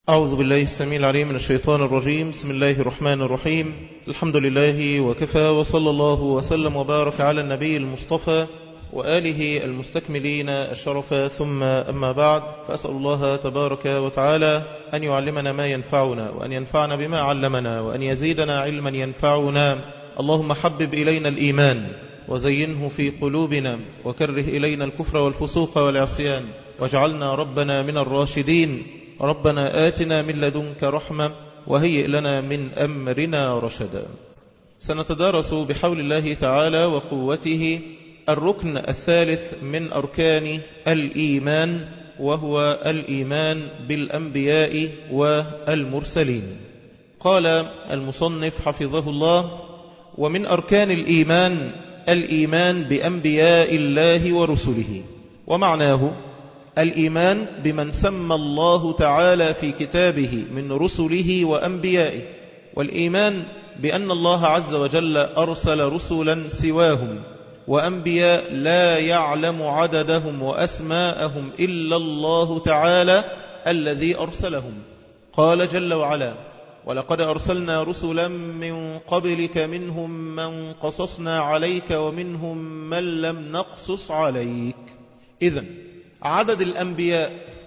أعوذ بالله السميع العليم من الشيطان الرجيم. بسم الله الرحمن الرحيم. الحمد لله وكفى، وصلى الله وسلم وبارك على النبي المصطفى وآله المستكملين الشرف، ثم أما بعد، فأسأل الله تبارك وتعالى أن يعلمنا ما ينفعنا، وأن ينفعنا بما علمنا، وأن يزيدنا علما ينفعنا. اللهم حبب إلينا الإيمان وزينه في قلوبنا، وكره إلينا الكفر والفسوق والعصيان، واجعلنا ربنا من الراشدين. ربنا آتنا من لدنك رحمة وهيئ لنا من أمرنا رشدا. سنتدارس بحول الله تعالى وقوته الركن الثالث من أركان الإيمان، وهو الإيمان بالأنبياء والمرسلين. قال المصنف حفظه الله: ومن أركان الإيمان الإيمان بأنبياء الله ورسله. ومعناه الإيمان بمن سمى الله تعالى في كتابه من رسله وأنبيائه، والإيمان بأن الله عز وجل أرسل رسلا سواهم وأنبياء لا يعلم عددهم وأسماءهم إلا الله تعالى الذي أرسلهم. قال جل وعلا: ولقد أرسلنا رسلا من قبلك منهم من قصصنا عليك ومنهم من لم نقصص عليك. إذن عدد الأنبياء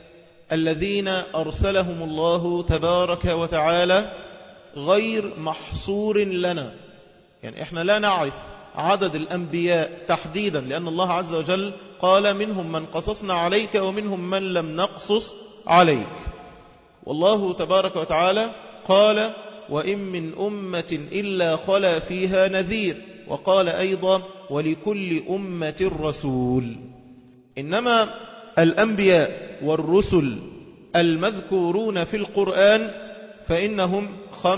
الذين أرسلهم الله تبارك وتعالى غير محصور لنا، يعني إحنا لا نعرف عدد الأنبياء تحديدا، لأن الله عز وجل قال: منهم من قصصنا عليك ومنهم من لم نقصص عليك. والله تبارك وتعالى قال: وإن من أمة إلا خلا فيها نذير. وقال أيضا: ولكل أمة رسول. إنما الأنبياء والرسل المذكورون في القرآن فإنهم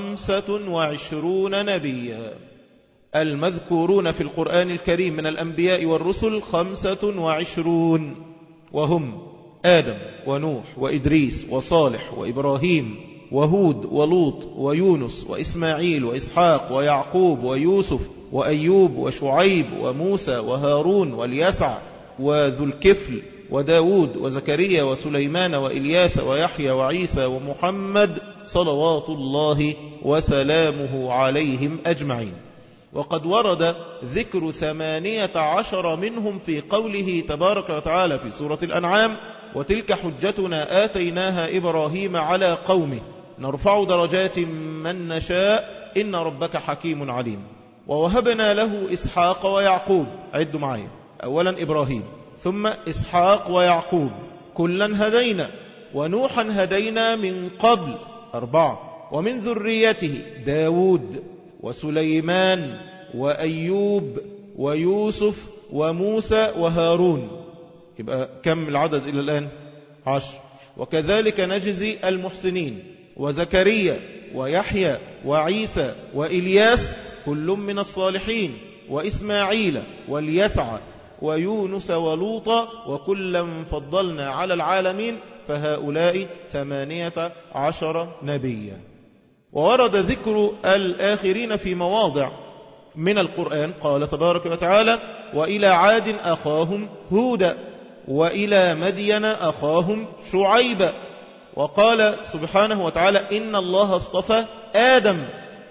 25 نبيا. المذكورون في القرآن الكريم من الأنبياء والرسل 25، وهم آدم ونوح وإدريس وصالح وإبراهيم وهود ولوط ويونس وإسماعيل وإسحاق ويعقوب ويوسف وأيوب وشعيب وموسى وهارون واليسع وذو الكفل وداود وزكريا وسليمان وإلياس ويحيى وعيسى ومحمد صلوات الله وسلامه عليهم أجمعين. وقد ورد ذكر 18 منهم في قوله تبارك وتعالى في سورة الأنعام: وتلك حجتنا آتيناها إبراهيم على قومه نرفع درجات من نشاء إن ربك حكيم عليم. ووهبنا له إسحاق ويعقوب. عدوا معي: أولا إبراهيم، ثم إسحاق ويعقوب، كلا هدينا، ونوحا هدينا من قبل 4، ومن ذريته داود وسليمان وأيوب ويوسف وموسى وهارون. يبقى كم العدد إلى الآن؟ 10. وكذلك نجزي المحسنين: وزكريا ويحيى وعيسى وإلياس كل من الصالحين، وإسماعيل واليسع ويونس ولوطا وكلا فضلنا على العالمين، فهؤلاء 18 نبيا. وورد ذكر الآخرين في مواضع من القرآن. قال تبارك وتعالى: وإلى عاد أخاهم هودا، وإلى مدين أخاهم شعيبا. وقال سبحانه وتعالى: إن الله اصطفى آدم.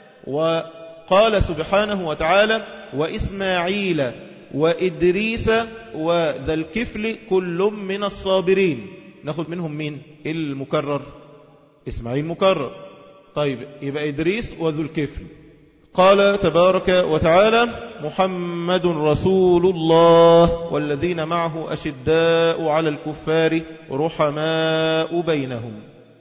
وقال سبحانه وتعالى: وإسماعيل وإدريس وذا الكفل كل من الصابرين. ناخد منهم مين المكرر؟ إسماعيل مكرر. طيب، يبقى إدريس وذو الكفل. قال تبارك وتعالى: محمد رسول الله والذين معه أشداء على الكفار رحماء بينهم.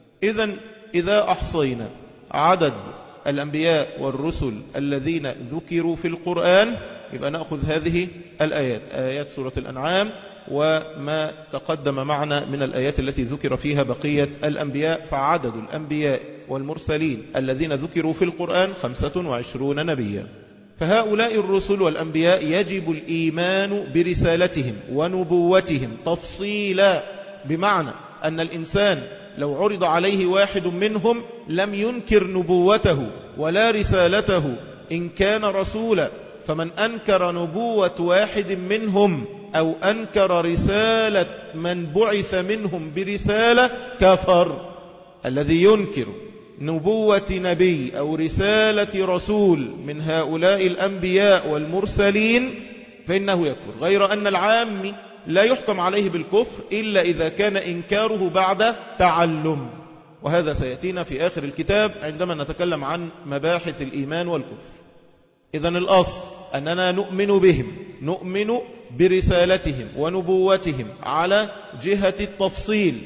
إذا أحصينا عدد الأنبياء والرسل الذين ذكروا في القرآن، يبقى نأخذ هذه الآيات، آيات سورة الأنعام وما تقدم معنا من الآيات التي ذكر فيها بقية الأنبياء. فعدد الأنبياء والمرسلين الذين ذكروا في القرآن 25 نبيا. فهؤلاء الرسل والأنبياء يجب الإيمان برسالتهم ونبوتهم تفصيلا، بمعنى أن الإنسان لو عرض عليه واحد منهم لم ينكر نبوته ولا رسالته إن كان رسولا. فمن أنكر نبوة واحد منهم أو أنكر رسالة من بعث منهم برسالة كفر. الذي ينكر نبوة نبي أو رسالة رسول من هؤلاء الأنبياء والمرسلين فإنه يكفر، غير أن العام لا يحكم عليه بالكفر إلا إذا كان إنكاره بعد تعلم، وهذا سيأتينا في آخر الكتاب عندما نتكلم عن مباحث الإيمان والكفر. إذن الأصل أننا نؤمن بهم، نؤمن برسالتهم ونبوتهم على جهة التفصيل،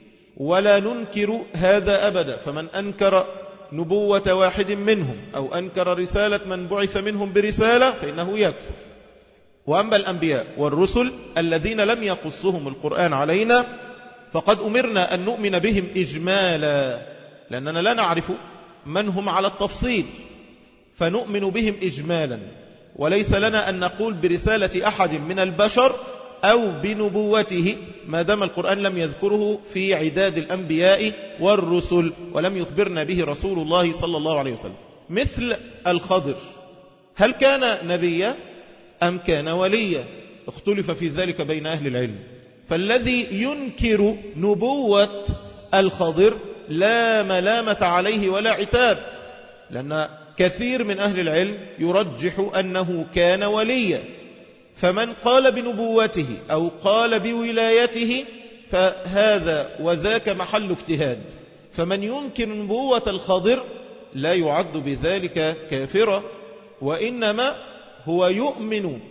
ولا ننكر هذا أبدا. فمن أنكر نبوة واحد منهم أو أنكر رسالة من بعث منهم برسالة فإنه يكفر. وأما الأنبياء والرسل الذين لم يقصهم القرآن علينا فقد أمرنا أن نؤمن بهم إجمالا، لأننا لا نعرف من هم على التفصيل، فنؤمن بهم إجمالا، وليس لنا أن نقول برسالة أحد من البشر أو بنبوته ما دام القرآن لم يذكره في عداد الأنبياء والرسل ولم يخبرنا به رسول الله صلى الله عليه وسلم. مثل الخضر، هل كان نبيا أم كان وليا؟ اختلف في ذلك بين أهل العلم. فالذي ينكر نبوة الخضر لا ملامة عليه ولا عتاب، لأن كثير من أهل العلم يرجح أنه كان وليا، فمن قال بنبوته أو قال بولايته فهذا وذاك محل اجتهاد. فمن ينكر نبوة الخضر لا يعد بذلك كافرا، وإنما هو يؤمن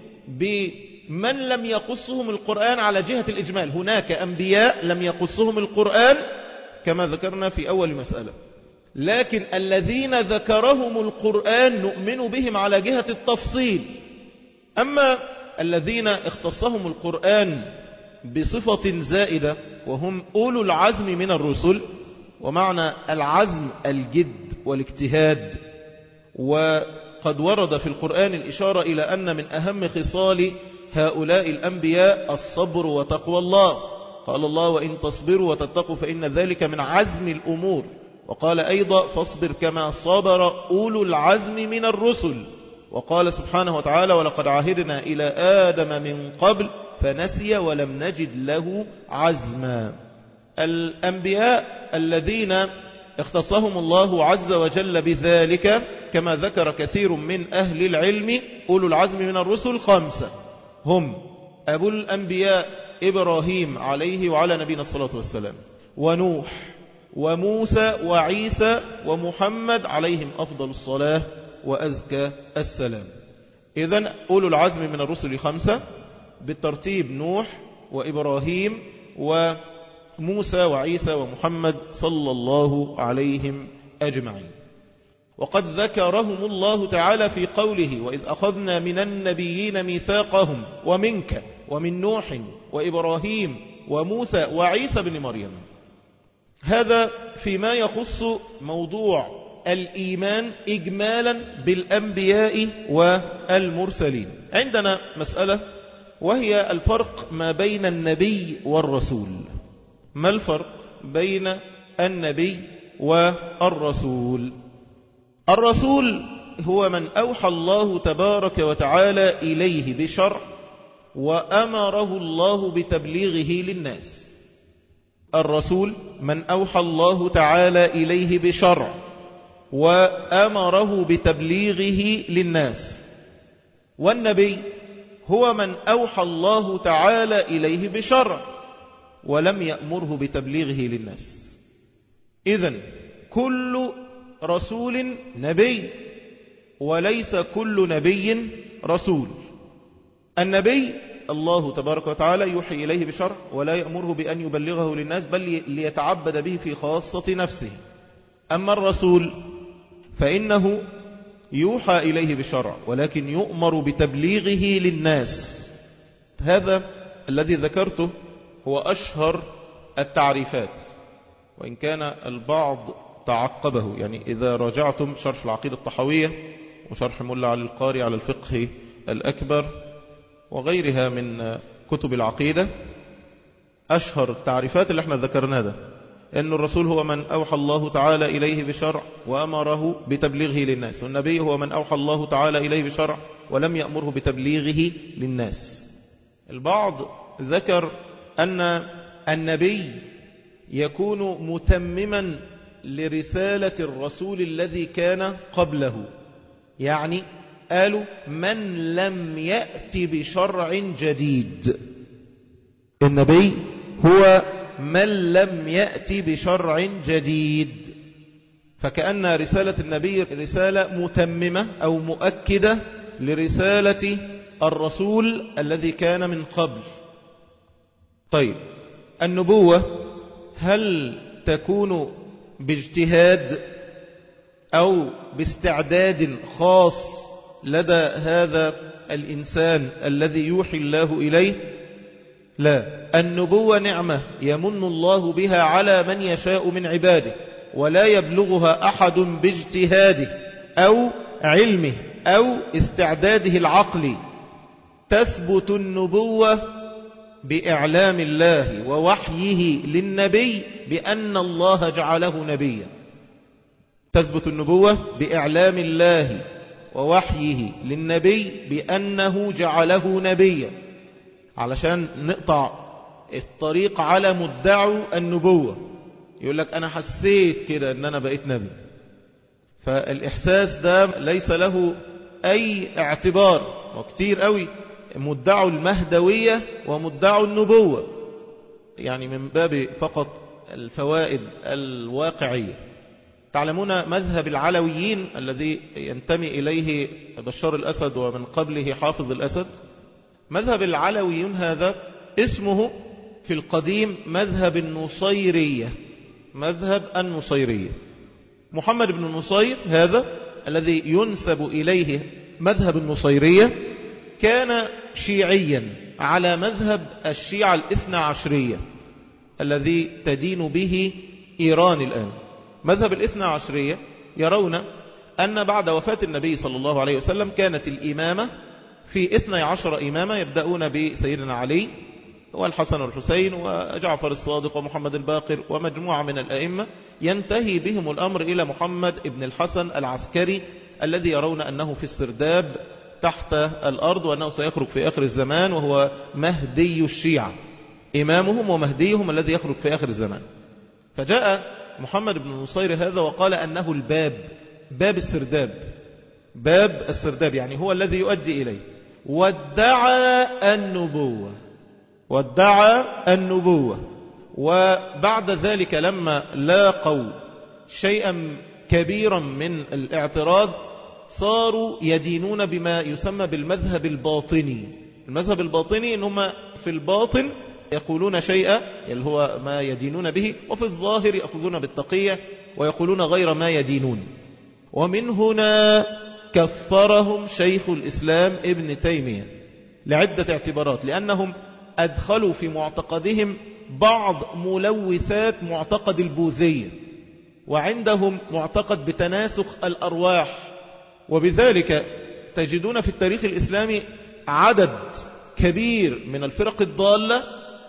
بمن لم يقصهم القرآن على جهة الإجمال. هناك أنبياء لم يقصهم القرآن كما ذكرنا في أول مسألة، لكن الذين ذكرهم القرآن نؤمن بهم على جهة التفصيل. أما الذين اختصهم القرآن بصفة زائدة وهم أولو العزم من الرسل، ومعنى العزم الجد والاجتهاد، وقد ورد في القرآن الإشارة إلى أن من أهم خصال هؤلاء الأنبياء الصبر وتقوى الله. قال الله وإن تصبروا وتتقوا فإن ذلك من عزم الأمور، وقال أيضا فاصبر كما صبر أولو العزم من الرسل. وقال سبحانه وتعالى ولقد عهدنا إلى آدم من قبل فنسي ولم نجد له عزما. الأنبياء الذين اختصهم الله عز وجل بذلك كما ذكر كثير من أهل العلم أولو العزم من الرسل 5 هم أبو الأنبياء إبراهيم عليه وعلى نبينا الصلاة والسلام، ونوح وموسى وعيسى ومحمد عليهم أفضل الصلاة وأزكى السلام. إذن أولو العزم من الرسل 5 بالترتيب: نوح وإبراهيم وموسى وعيسى ومحمد صلى الله عليهم أجمعين. وقد ذكرهم الله تعالى في قوله وإذ أخذنا من النبيين ميثاقهم ومنك ومن نوح وإبراهيم وموسى وعيسى بن مريم. هذا فيما يخص موضوع الإيمان إجمالا بالأنبياء والمرسلين. عندنا مسألة وهي الفرق ما بين النبي والرسول. ما الفرق بين النبي والرسول؟ الرسول هو من أوحى الله تبارك وتعالى إليه بشرع وأمره الله بتبليغه للناس. الرسول من أوحى الله تعالى إليه بشرع وأمره بتبليغه للناس. والنبي هو من أوحى الله تعالى إليه بشرع ولم يأمره بتبليغه للناس. إذن كل رسول نبي وليس كل نبي رسول. النبي الله تبارك وتعالى يوحي إليه بشرع ولا يأمره بأن يبلغه للناس بل ليتعبد به في خاصة نفسه. أما الرسول فإنه يوحى إليه بشرع ولكن يؤمر بتبليغه للناس. هذا الذي ذكرته هو أشهر التعريفات، وإن كان البعض تعقبه. يعني إذا رجعتم شرح العقيدة الطحاوية وشرح ملا علي القاري على الفقه الأكبر وغيرها من كتب العقيدة، أشهر التعريفات اللي احنا ذكرناه ده أن الرسول هو من أوحى الله تعالى إليه بشرع وأمره بتبليغه للناس، والنبي هو من أوحى الله تعالى إليه بشرع ولم يأمره بتبليغه للناس. البعض ذكر أن النبي يكون متمما لرسالة الرسول الذي كان قبله. يعني قالوا من لم يأتي بشرع جديد، النبي هو من لم يأتي بشرع جديد، فكأن رسالة النبي رسالة متممة أو مؤكدة لرسالة الرسول الذي كان من قبل. طيب، النبوة هل تكون باجتهاد أو باستعداد خاص لدى هذا الإنسان الذي يوحي الله إليه؟ لا، النبوة نعمة يمن الله بها على من يشاء من عباده، ولا يبلغها أحد باجتهاده أو علمه أو استعداده العقلي. تثبت النبوة بإعلام الله ووحيه للنبي بأن الله جعله نبيا. تثبت النبوة بإعلام الله ووحيه للنبي بأنه جعله نبيا، علشان نقطع الطريق على مدعو النبوة. يقول لك أنا حسيت كده أن أنا بقيت نبي، فالإحساس ده ليس له أي اعتبار. وكتير قوي مدعو المهدوية ومدعو النبوة، يعني من باب فقط الفوائد الواقعية. تعلمون مذهب العلويين الذي ينتمي إليه بشار الأسد ومن قبله حافظ الأسد؟ مذهب العلويين هذا اسمه في القديم مذهب النصيرية، مذهب النصيرية. محمد بن النصير هذا الذي ينسب إليه مذهب النصيرية كان شيعيا على مذهب الشيعة الاثنى عشرية الذي تدين به إيران الآن. مذهب الاثنى عشرية يرون أن بعد وفاة النبي صلى الله عليه وسلم كانت الإمامة في 12 إمامة، يبدأون بسيدنا علي والحسن والحسين وجعفر الصادق ومحمد الباقر ومجموعة من الأئمة، ينتهي بهم الأمر إلى محمد ابن الحسن العسكري الذي يرون أنه في السرداب تحت الأرض، وأنه سيخرج في آخر الزمان، وهو مهدي الشيعة، إمامهم ومهديهم الذي يخرج في آخر الزمان. فجاء محمد بن النصير هذا وقال أنه الباب، باب السرداب، باب السرداب يعني هو الذي يؤدي إليه، وادعى النبوة، وادعى النبوة. وبعد ذلك لما لاقوا شيئا كبيرا من الاعتراض صاروا يدينون بما يسمى بالمذهب الباطني. المذهب الباطني إنهم في الباطن يقولون شيئا اللي هو ما يدينون به، وفي الظاهر يأخذون بالتقية ويقولون غير ما يدينون. ومن هنا كفرهم شيخ الإسلام ابن تيمية لعدة اعتبارات، لأنهم أدخلوا في معتقدهم بعض ملوثات معتقد البوذية، وعندهم معتقد بتناسخ الأرواح. وبذلك تجدون في التاريخ الإسلامي عدد كبير من الفرق الضالة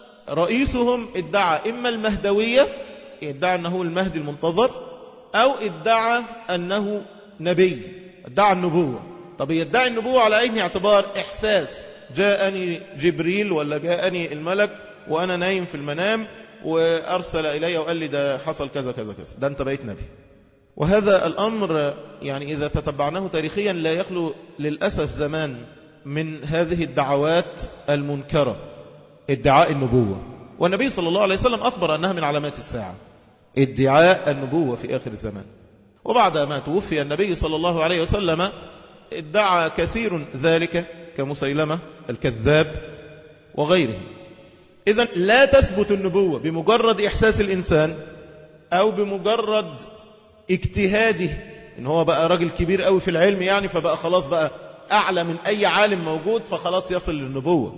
رئيسهم ادعى إما المهدوية، ادعى أنه المهدي المنتظر، أو ادعى أنه نبي، ادعى النبوة. طب يدعي النبوة على أي اعتبار؟ إحساس، جاءني جبريل ولا جاءني الملك وأنا نايم في المنام وأرسل إلي وقال لي ده حصل كذا كذا كذا، ده أنت بقيت نبي. وهذا الأمر يعني إذا تتبعناه تاريخيا لا يخلو للأسف زمان من هذه الدعوات المنكرة، ادعاء النبوة. والنبي صلى الله عليه وسلم أخبر أنها من علامات الساعة، ادعاء النبوة في آخر الزمان. وبعد ما توفي النبي صلى الله عليه وسلم ادعى كثير ذلك كمسيلمة الكذاب وغيره. إذن لا تثبت النبوة بمجرد إحساس الإنسان أو بمجرد اجتهاده، إن هو بقى راجل كبير قوي في العلم يعني فبقى خلاص بقى أعلى من أي عالم موجود فخلاص يصل للنبوة.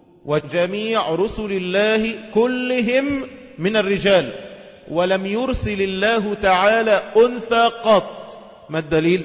وجميع رسل الله كلهم من الرجال، ولم يرسل الله تعالى أنثى قط. ما الدليل؟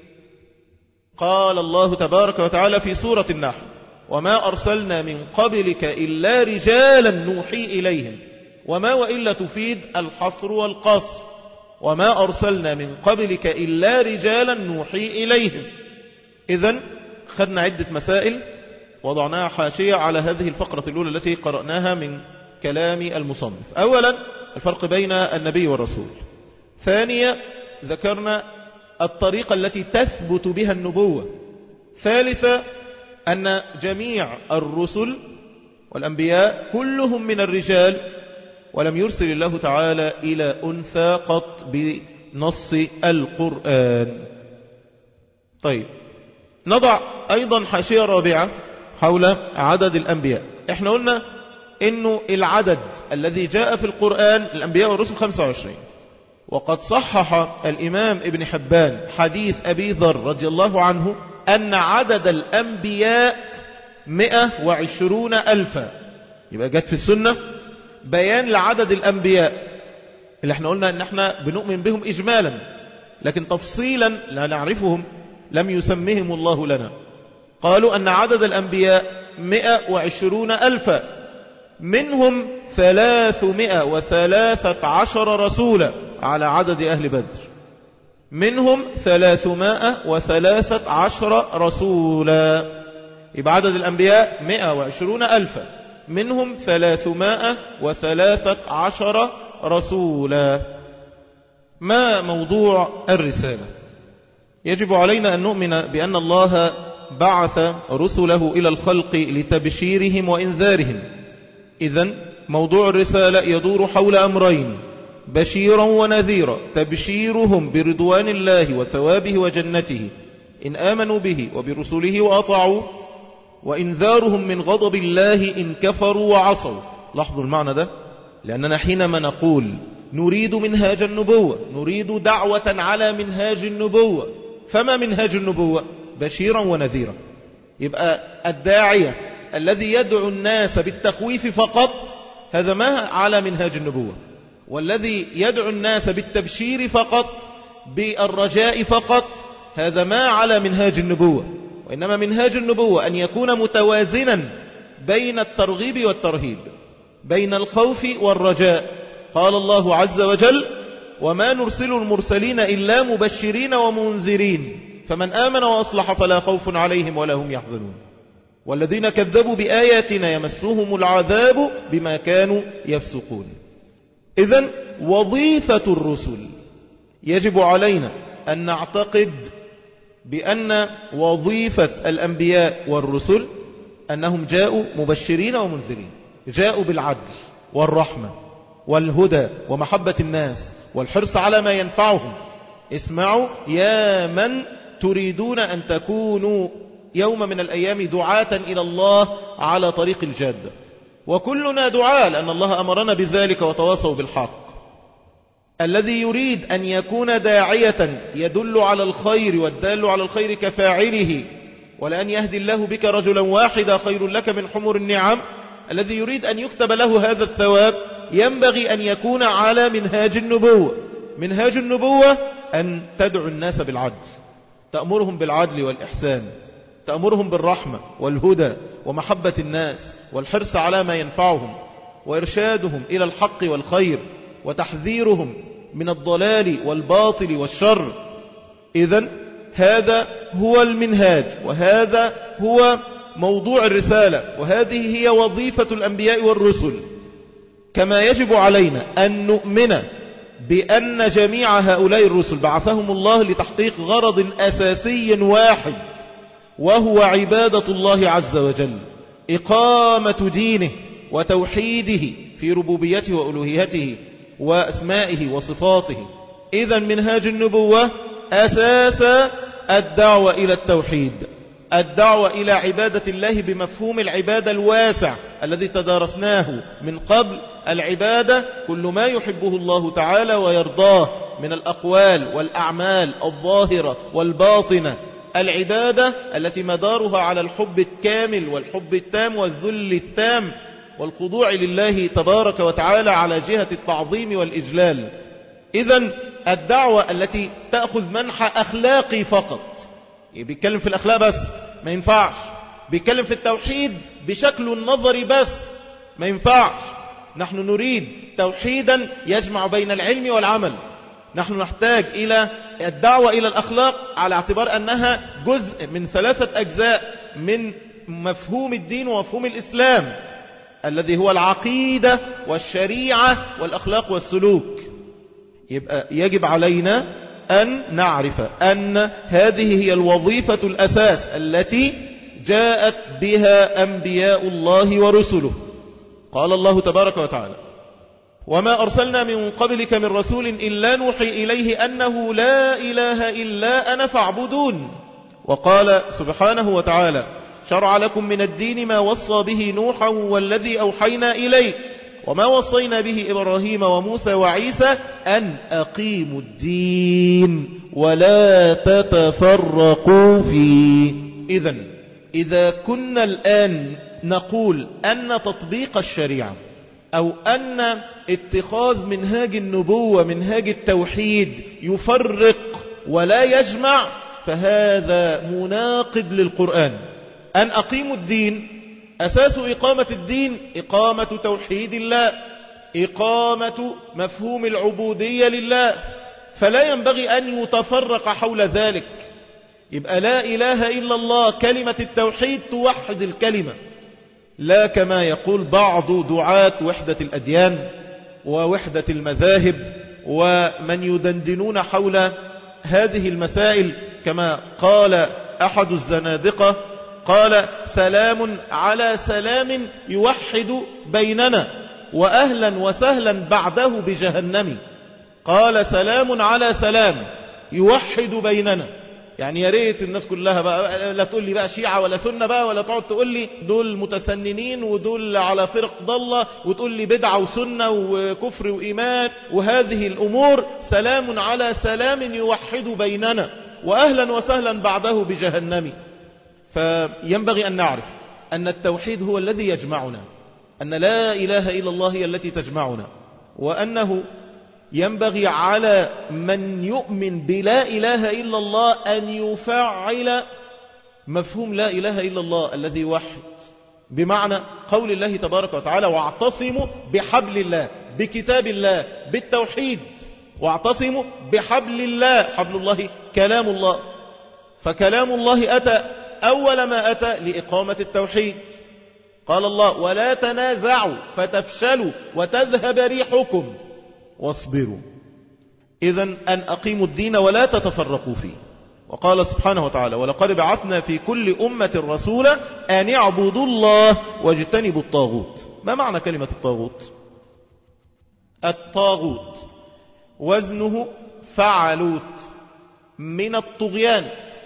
قال الله تبارك وتعالى في سورة النحل: وما أرسلنا من قبلك إلا رجالا نوحي إليهم، وما وإلا تفيد الحصر والقصر، وما أرسلنا من قبلك إلا رجالا نوحي إليهم. إذن خدنا عدة مسائل وضعناها حاشية على هذه الفقرة الأولى التي قرأناها من كلام المصنف. أولا الفرق بين النبي والرسول. ثانيا ذكرنا الطريقة التي تثبت بها النبوة. ثالثا أن جميع الرسل والأنبياء كلهم من الرجال، ولم يرسل الله تعالى إلى أنثى قط بنص القرآن. طيب، نضع أيضا حاشية رابعة حول عدد الأنبياء. احنا قلنا إنه العدد الذي جاء في القرآن الأنبياء والرسل 25، وقد صحح الإمام ابن حبان حديث أبي ذر رضي الله عنه أن عدد الأنبياء 120,000. يبقى جت في السنة بيان لعدد الأنبياء اللي احنا قلنا ان احنا بنؤمن بهم إجمالا، لكن تفصيلا لا نعرفهم، لم يسمهم الله لنا. قالوا أن عدد الأنبياء 120,000، منهم 313 رسولا على عدد أهل بدر، منهم 313 رسولا. يبقى عدد الأنبياء 120,000، منهم 313 رسولا. ما موضوع الرسالة؟ يجب علينا أن نؤمن بأن الله بعث رسله إلى الخلق لتبشيرهم وإنذارهم. إذن موضوع الرسالة يدور حول أمرين: بشيرا ونذيرا، تبشيرهم برضوان الله وثوابه وجنته إن آمنوا به وبرسله وأطاعوا، وإنذارهم من غضب الله إن كفروا وعصوا. لاحظوا المعنى ده، لأننا حينما نقول نريد منهاج النبوة، نريد دعوة على منهاج النبوة، فما منهاج النبوة؟ بشيرا ونذيرا. يبقى الداعية الذي يدعو الناس بالتخويف فقط هذا ما على منهاج النبوة، والذي يدعو الناس بالتبشير فقط، بالرجاء فقط، هذا ما على منهاج النبوة. وإنما منهاج النبوة أن يكون متوازنا بين الترغيب والترهيب، بين الخوف والرجاء. قال الله عز وجل: وما نرسل المرسلين إلا مبشرين ومنذرين فمن آمن وأصلح فلا خوف عليهم ولا هم يحزنون والذين كذبوا بآياتنا يمسهم العذاب بما كانوا يفسقون. إذن وظيفة الرسل يجب علينا أن نعتقد بأن وظيفة الأنبياء والرسل أنهم جاءوا مبشرين ومنذرين، جاءوا بالعدل والرحمة والهدى ومحبة الناس والحرص على ما ينفعهم. اسمعوا يا من تريدون أن تكونوا يوم من الأيام دعاة إلى الله على طريق الجادة، وكلنا دعاة لأن الله أمرنا بذلك وتواصوا بالحق. الذي يريد أن يكون داعية يدل على الخير والدال على الخير كفاعله، ولأن يهدي الله بك رجلا واحدا خير لك من حمر النعم، الذي يريد أن يكتب له هذا الثواب ينبغي أن يكون على منهاج النبوة. منهاج النبوة أن تدعو الناس بالعدل، تأمرهم بالعدل والإحسان، تأمرهم بالرحمة والهدى ومحبة الناس والحرص على ما ينفعهم، وإرشادهم إلى الحق والخير، وتحذيرهم من الضلال والباطل والشر. إذن هذا هو المنهاج، وهذا هو موضوع الرسالة، وهذه هي وظيفة الأنبياء والرسل. كما يجب علينا أن نؤمن بأن جميع هؤلاء الرسل بعثهم الله لتحقيق غرض أساسي واحد، وهو عبادة الله عز وجل، إقامة دينه وتوحيده في ربوبيته وألوهيته وأسمائه وصفاته. إذن منهاج النبوة أساس الدعوة إلى التوحيد، الدعوة إلى عبادة الله بمفهوم العبادة الواسع الذي تدارسناه من قبل. العبادة كل ما يحبه الله تعالى ويرضاه من الأقوال والأعمال الظاهرة والباطنة. العبادة التي مدارها على الحب الكامل والحب التام والذل التام والخضوع لله تبارك وتعالى على جهة التعظيم والإجلال. إذن الدعوة التي تأخذ منحى أخلاقي فقط، بيتكلم في الأخلاق بس ما ينفعش، بيتكلم في التوحيد بشكل النظري بس ما ينفعش. نحن نريد توحيدا يجمع بين العلم والعمل. نحن نحتاج إلى الدعوة إلى الأخلاق على اعتبار أنها جزء من 3 أجزاء من مفهوم الدين ومفهوم الإسلام. الذي هو العقيدة والشريعة والأخلاق والسلوك. يبقى يجب علينا أن نعرف أن هذه هي الوظيفة الأساس التي جاءت بها أنبياء الله ورسله. قال الله تبارك وتعالى: وما أرسلنا من قبلك من رسول إلا نوحي إليه أنه لا إله إلا أنا فاعبدون. وقال سبحانه وتعالى: شرع لكم من الدين ما وصى به نوحا والذي أوحينا إليه وما وصينا به إبراهيم وموسى وعيسى أن أقيموا الدين ولا تتفرقوا فيه. إذا كنا الآن نقول أن تطبيق الشريعة أو أن اتخاذ منهاج النبوة منهاج التوحيد يفرق ولا يجمع، فهذا مناقض للقرآن. أن أقيموا الدين، أساس إقامة الدين إقامة توحيد الله، إقامة مفهوم العبودية لله، فلا ينبغي أن يتفرق حول ذلك. يبقى لا إله إلا الله كلمة التوحيد توحد الكلمة، لا كما يقول بعض دعاة وحدة الأديان ووحدة المذاهب ومن يدندنون حول هذه المسائل، كما قال أحد الزنادقة قال: سلام على سلام يوحد بيننا وأهلا وسهلا بعده بجهنم. قال: سلام على سلام يوحد بيننا. يعني يا ريت الناس كلها بقى لا تقول لي بقى شيعة ولا سنة بقى، ولا تقعد تقول لي دول متسننين ودول على فرق ضالة، وتقول لي بدعة وسنة وكفر وإيمان وهذه الأمور. سلام على سلام يوحد بيننا وأهلا وسهلا بعده بجهنم. فينبغي أن نعرف أن التوحيد هو الذي يجمعنا، أن لا إله إلا الله هي التي تجمعنا، وأنه ينبغي على من يؤمن بلا إله إلا الله أن يفعل مفهوم لا إله إلا الله الذي يوحد، بمعنى قول الله تبارك وتعالى: واعتصموا بحبل الله، بكتاب الله، بالتوحيد. واعتصموا بحبل الله، حبل الله كلام الله، فكلام الله أتى أول ما أتى لإقامة التوحيد. قال الله: ولا تنازعوا فتفشلوا وتذهب ريحكم واصبروا. إذن أن أقيموا الدين ولا تتفرقوا فيه. وقال سبحانه وتعالى: ولقد بعثنا في كل أمة رسولا أن اعبدوا الله واجتنبوا الطاغوت. ما معنى كلمة الطاغوت؟ الطاغوت وزنه فعلوت من الطغيان،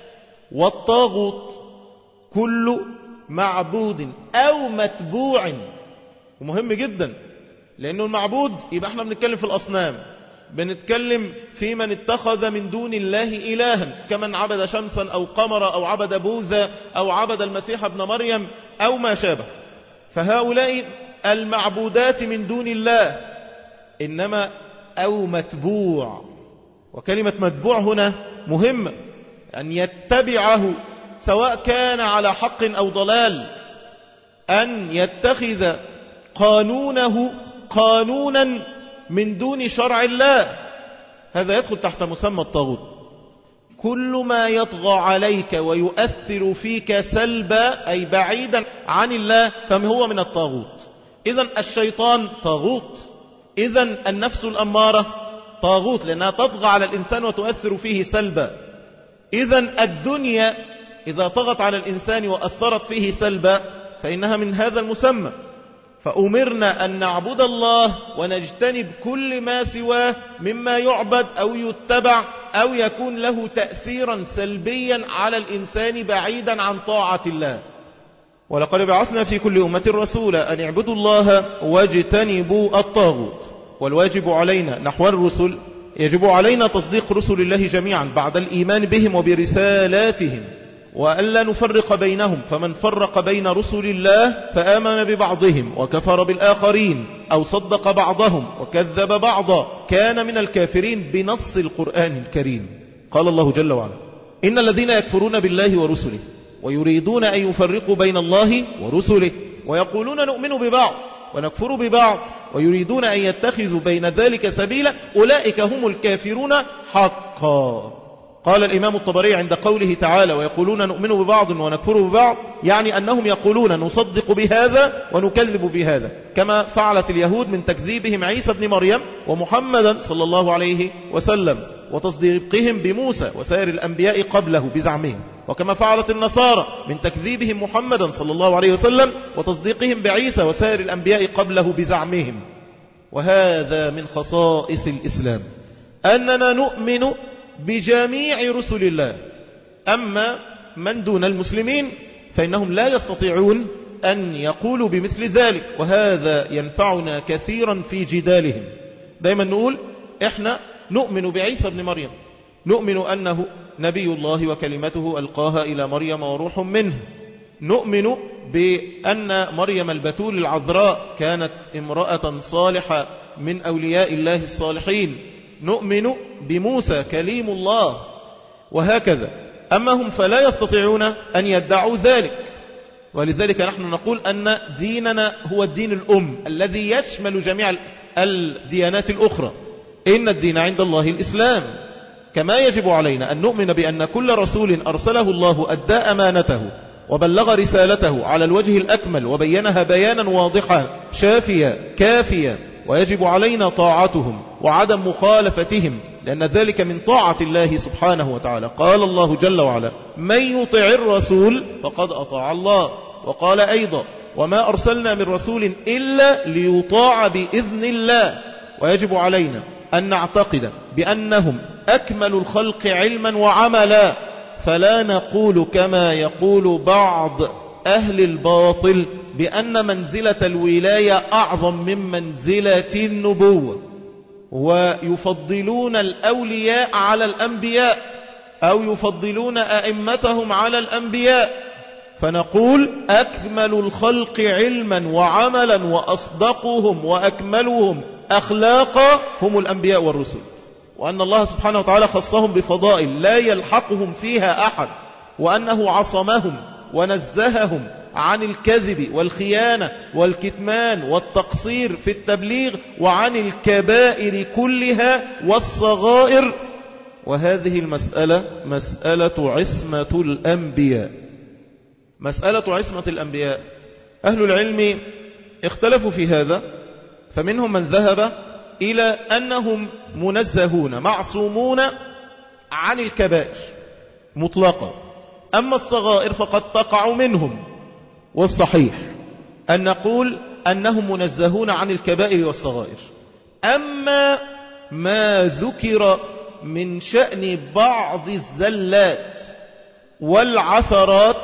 والطاغوت كل معبود أو متبوع. ومهم جدا، لأنه المعبود يبقى احنا بنتكلم في الأصنام، بنتكلم في من اتخذ من دون الله إلها، كمن عبد شمسا أو قمرا أو عبد بوذا أو عبد المسيح ابن مريم أو ما شابه. فهؤلاء المعبودات من دون الله. إنما أو متبوع، وكلمة متبوع هنا مهمة، أن يتبعه سواء كان على حق أو ضلال، أن يتخذ قانونه قانونا من دون شرع الله. هذا يدخل تحت مسمى الطاغوت. كل ما يطغى عليك ويؤثر فيك سلبا أي بعيدا عن الله فهو من الطاغوت. إذن الشيطان طاغوت، إذن النفس الأمارة طاغوت لأنها تطغى على الإنسان وتؤثر فيه سلبا. إذن الدنيا إذا طغت على الإنسان وأثرت فيه سلبا فإنها من هذا المسمى. فأمرنا أن نعبد الله ونجتنب كل ما سواه مما يعبد أو يتبع أو يكون له تأثيرا سلبيا على الإنسان بعيدا عن طاعة الله. ولقد بعثنا في كل أمة رسولا أن اعبدوا الله واجتنبوا الطاغوت. والواجب علينا نحو الرسل، يجب علينا تصديق رسل الله جميعا بعد الإيمان بهم وبرسالاتهم، وألا نفرق بينهم. فمن فرق بين رسل الله فآمن ببعضهم وكفر بالآخرين، أو صدق بعضهم وكذب بعضا، كان من الكافرين بنص القرآن الكريم. قال الله جل وعلا: إن الذين يكفرون بالله ورسله ويريدون أن يفرقوا بين الله ورسله ويقولون نؤمن ببعض ونكفر ببعض ويريدون أن يتخذوا بين ذلك سبيلا أولئك هم الكافرون حقا. قال الإمام الطبري عند قوله تعالى ويقولون نؤمن ببعض ونكفر ببعض، يعني أنهم يقولون نصدق بهذا ونكذب بهذا، كما فعلت اليهود من تكذيبهم عيسى بن مريم ومحمدا صلى الله عليه وسلم، وتصديقهم بموسى وسائر الأنبياء قبله بزعمهم، وكما فعلت النصارى من تكذيبهم محمدا صلى الله عليه وسلم وتصديقهم بعيسى وسائر الأنبياء قبله بزعمهم. وهذا من خصائص الإسلام أننا نؤمن بجميع رسل الله. أما من دون المسلمين فإنهم لا يستطيعون أن يقولوا بمثل ذلك، وهذا ينفعنا كثيرا في جدالهم. دايما نقول إحنا نؤمن بعيسى بن مريم، نؤمن أنه نبي الله وكلمته ألقاها إلى مريم وروح منه، نؤمن بأن مريم البتول العذراء كانت امرأة صالحة من أولياء الله الصالحين، نؤمن بموسى كليم الله، وهكذا. أما هم فلا يستطيعون أن يدعوا ذلك، ولذلك نحن نقول أن ديننا هو الدين الأم الذي يشمل جميع الديانات الأخرى. إن الدين عند الله الإسلام. كما يجب علينا أن نؤمن بأن كل رسول أرسله الله أدى أمانته وبلغ رسالته على الوجه الأكمل وبينها بيانا واضحا شافيا كافيا، ويجب علينا طاعتهم وعدم مخالفتهم، لأن ذلك من طاعة الله سبحانه وتعالى. قال الله جل وعلا من يطع الرسول فقد أطاع الله، وقال أيضا وما أرسلنا من رسول إلا ليطاع بإذن الله. ويجب علينا أن نعتقد بأنهم أكمل الخلق علما وعملا، فلا نقول كما يقول بعض أهل الباطل بأن منزلة الولاية أعظم من منزلة النبوة، ويفضلون الأولياء على الأنبياء أو يفضلون أئمتهم على الأنبياء. فنقول أكمل الخلق علما وعملا وأصدقهم وأكملهم أخلاقا هم الأنبياء والرسل، وأن الله سبحانه وتعالى خصهم بفضائل لا يلحقهم فيها أحد، وأنه عصمهم ونزههم عن الكذب والخيانة والكتمان والتقصير في التبليغ وعن الكبائر كلها والصغائر. وهذه المسألة مسألة عصمة الأنبياء. مسألة عصمة الأنبياء أهل العلم اختلفوا في هذا، فمنهم من ذهب إلى أنهم منزهون معصومون عن الكبائر مطلقا، أما الصغائر فقد تقع منهم. والصحيح أن نقول أنهم منزهون عن الكبائر والصغائر. أما ما ذكر من شأن بعض الزلات والعثرات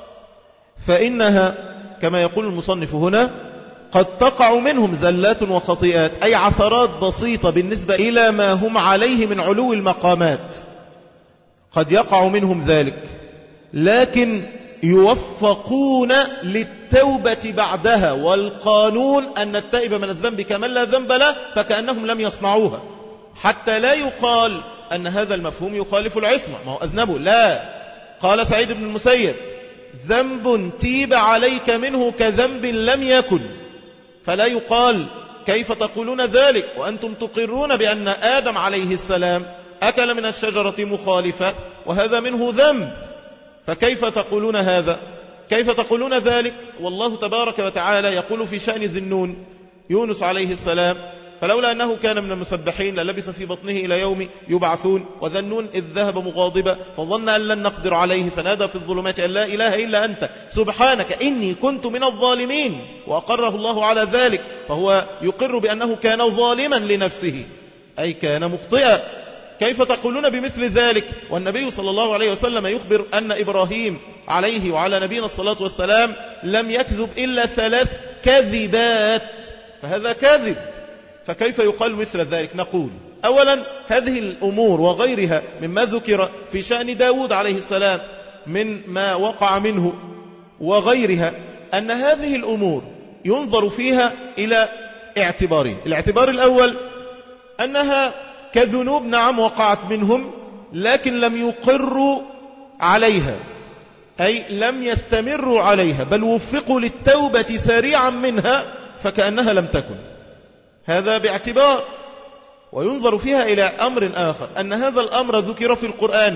فإنها كما يقول المصنف هنا قد تقع منهم زلات وخطيئات، أي عثرات بسيطة بالنسبة إلى ما هم عليه من علو المقامات، قد يقع منهم ذلك، لكن يوفقون للتوبة بعدها. والقانون أن التائب من الذنب كمن لا ذنب له، فكأنهم لم يصنعوها، حتى لا يقال أن هذا المفهوم يخالف العصمة، ما هو أذنبه. لا، قال سعيد بن المسيب ذنب تيب عليك منه كذنب لم يكن، فلا يقال كيف تقولون ذلك وأنتم تقرون بأن آدم عليه السلام أكل من الشجرة مخالفة وهذا منه ذنب، فكيف تقولون هذا؟ كيف تقولون ذلك؟ والله تبارك وتعالى يقول في شأن ذي النون يونس عليه السلام فلولا أنه كان من المسبحين للبث في بطنه إلى يوم يبعثون، وذا النون إذ ذهب مغاضبا فظن أن لن نقدر عليه فنادى في الظلمات أن لا إله إلا أنت سبحانك إني كنت من الظالمين، وأقره الله على ذلك، فهو يقر بأنه كان ظالما لنفسه أي كان مخطئا. كيف تقولون بمثل ذلك والنبي صلى الله عليه وسلم يخبر أن إبراهيم عليه وعلى نبينا الصلاة والسلام لم يكذب إلا 3 كذبات، فهذا كذب، فكيف يقال مثل ذلك؟ نقول أولا هذه الأمور وغيرها مما ذكر في شأن داود عليه السلام من ما وقع منه وغيرها، أن هذه الأمور ينظر فيها إلى اعتبارين. الاعتبار الأول أنها كذنوب نعم وقعت منهم لكن لم يقروا عليها، أي لم يستمروا عليها بل وفقوا للتوبة سريعا منها فكأنها لم تكن، هذا باعتبار. وينظر فيها إلى أمر آخر، أن هذا الأمر ذكر في القرآن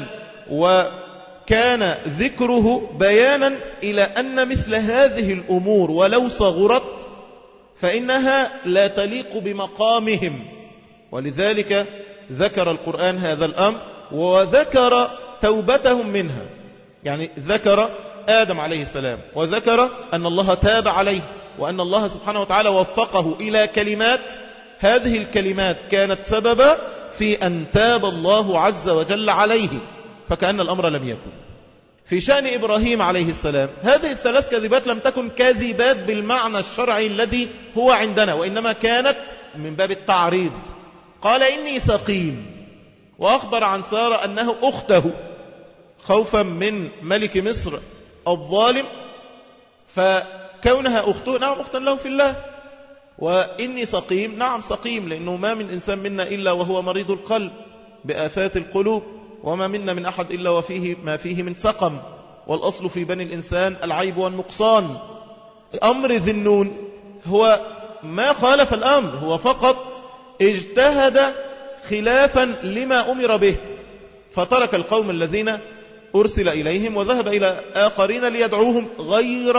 وكان ذكره بيانا إلى أن مثل هذه الأمور ولو صغرت فإنها لا تليق بمقامهم، ولذلك ذكر القرآن هذا الأمر وذكر توبتهم منها. يعني ذكر آدم عليه السلام وذكر أن الله تاب عليه وأن الله سبحانه وتعالى وفقه إلى كلمات، هذه الكلمات كانت سببا في أن تاب الله عز وجل عليه، فكأن الأمر لم يكن. في شأن إبراهيم عليه السلام هذه الثلاث كذبات لم تكن كذبات بالمعنى الشرعي الذي هو عندنا، وإنما كانت من باب التعريض. قال إني سقيم، وأخبر عن سارة أنه أخته خوفا من ملك مصر الظالم، فكونها أخته نعم أختا له في الله. وإني سقيم، نعم سقيم، لأنه ما من إنسان منا إلا وهو مريض القلب بآفات القلوب، وما منا من أحد إلا وفيه ما فيه من سقم، والأصل في بني الإنسان العيب والنقصان. أمر ذي النون هو ما خالف الأمر، هو فقط اجتهد خلافا لما أمر به، فترك القوم الذين أرسل إليهم وذهب إلى آخرين ليدعوهم غير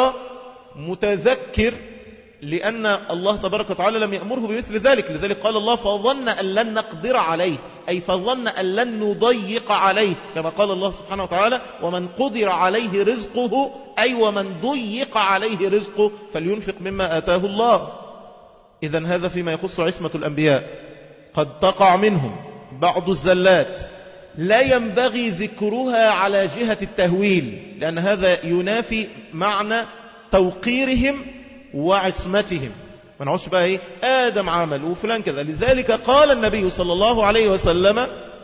متذكر، لأن الله تبارك وتعالى لم يأمره بمثل ذلك. لذلك قال الله فظن أن لن نقدر عليه، أي فظن أن لن نضيق عليه، كما قال الله سبحانه وتعالى ومن قدر عليه رزقه، أي ومن ضيق عليه رزقه فلينفق مما آتاه الله. إذن هذا فيما يخص عصمة الأنبياء. قد تقع منهم بعض الزلات لا ينبغي ذكرها على جهة التهويل، لأن هذا ينافي معنى توقيرهم وعصمتهم. ما نعوش بقى ايه آدم عمل وفلان كذا. لذلك قال النبي صلى الله عليه وسلم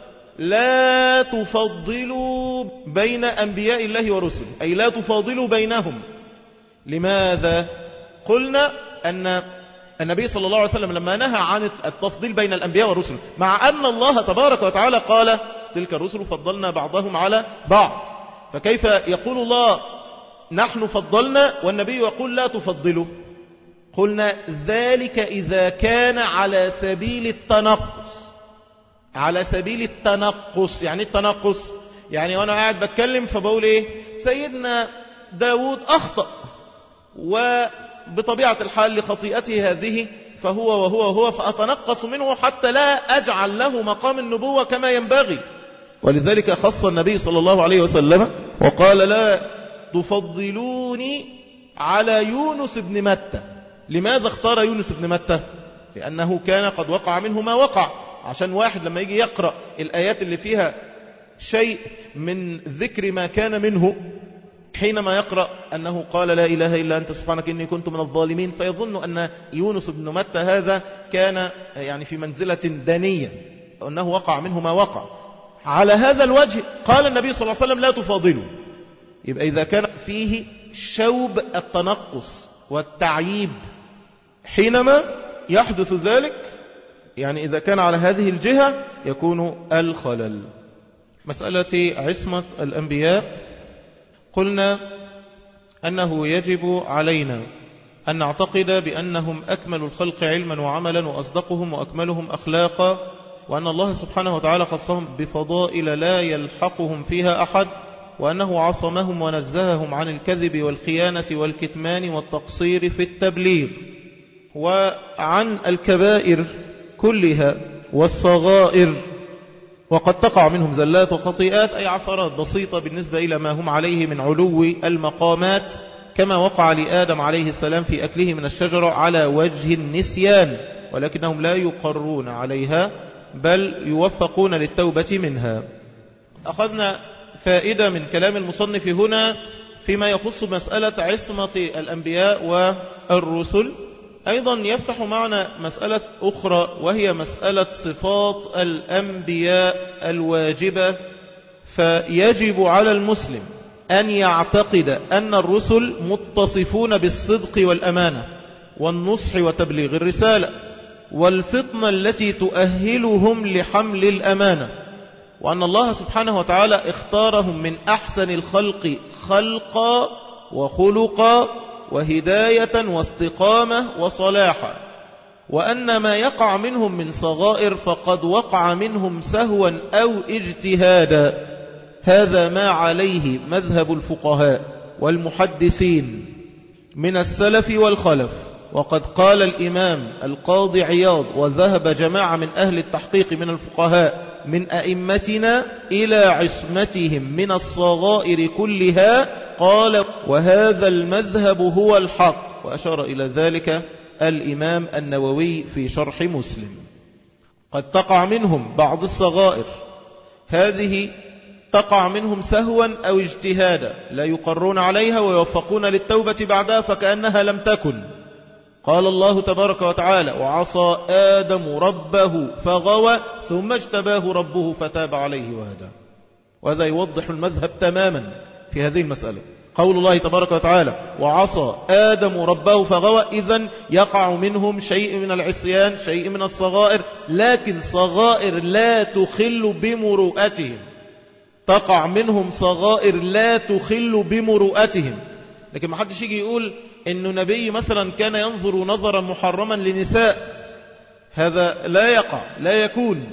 لا تفضلوا بين أنبياء الله ورسله، أي لا تفاضلوا بينهم. لماذا؟ قلنا أن النبي صلى الله عليه وسلم لما نهى عن التفضيل بين الأنبياء والرسل، مع أن الله تبارك وتعالى قال تلك الرسل فضلنا بعضهم على بعض، فكيف يقول الله نحن فضلنا والنبي يقول لا تفضلوا؟ قلنا ذلك إذا كان على سبيل التنقص. على سبيل التنقص يعني التنقص يعني وأنا قاعد بتكلم فبقول إيه سيدنا داود أخطأ، وبطبيعة الحال لخطيئته هذه فهو وهو فأتنقص منه حتى لا أجعل له مقام النبوة كما ينبغي. ولذلك خص النبي صلى الله عليه وسلم وقال لا تفضلوني على يونس بن متى. لماذا اختار يونس بن متى؟ لأنه كان قد وقع منه ما وقع، عشان واحد لما يجي يقرأ الآيات اللي فيها شيء من ذكر ما كان منه حينما يقرأ أنه قال لا إله إلا أنت سبحانك إني كنت من الظالمين، فيظن أن يونس بن متى هذا كان يعني في منزلة دنية، وأنه وقع منه ما وقع. على هذا الوجه قال النبي صلى الله عليه وسلم لا تفاضلوا. يبقى إذا كان فيه شوب التنقص والتعييب حينما يحدث ذلك، يعني إذا كان على هذه الجهة يكون الخلل. مسألة عصمة الأنبياء قلنا أنه يجب علينا أن نعتقد بأنهم أكمل الخلق علما وعملا وأصدقهم وأكملهم أخلاقا، وأن الله سبحانه وتعالى خصهم بفضائل لا يلحقهم فيها أحد، وأنه عصمهم ونزههم عن الكذب والخيانة والكتمان والتقصير في التبليغ، وعن الكبائر كلها والصغائر. وقد تقع منهم زلات وخطيئات أي عثرات بسيطة بالنسبة إلى ما هم عليه من علو المقامات، كما وقع لآدم عليه السلام في أكله من الشجرة على وجه النسيان، ولكنهم لا يقرون عليها بل يوفقون للتوبة منها. أخذنا فائدة من كلام المصنف هنا فيما يخص مسألة عصمة الأنبياء والرسل. أيضا يفتح معنا مسألة أخرى وهي مسألة صفات الأنبياء الواجبة. فيجب على المسلم أن يعتقد أن الرسل متصفون بالصدق والأمانة والنصح وتبليغ الرسالة والفطنة التي تؤهلهم لحمل الأمانة، وأن الله سبحانه وتعالى اختارهم من أحسن الخلق خلقا وخلقا وهداية واستقامة وصلاحا، وأن ما يقع منهم من صغائر فقد وقع منهم سهوا أو اجتهادا، هذا ما عليه مذهب الفقهاء والمحدثين من السلف والخلف. وقد قال الإمام القاضي عياض وذهب جماعة من أهل التحقيق من الفقهاء من أئمتنا إلى عصمتهم من الصغائر كلها، قال وهذا المذهب هو الحق، وأشار إلى ذلك الإمام النووي في شرح مسلم. قد تقع منهم بعض الصغائر، هذه تقع منهم سهوا أو اجتهادا لا يقرون عليها ويوفقون للتوبة بعدها فكأنها لم تكن. قال الله تبارك وتعالى وعصى آدم ربه فغوى ثم اجتباه ربه فتاب عليه وهدى. وهذا يوضح المذهب تماما في هذه المسألة. قول الله تبارك وتعالى وعصى آدم ربه فغوى، إذن يقع منهم شيء من العصيان، شيء من الصغائر، لكن صغائر لا تخل بمروءتهم. تقع منهم صغائر لا تخل بمروءتهم، لكن ما حدش يجي يقول إنه نبي مثلا كان ينظر نظرا محرما لنساء، هذا لا يقع، لا يكون.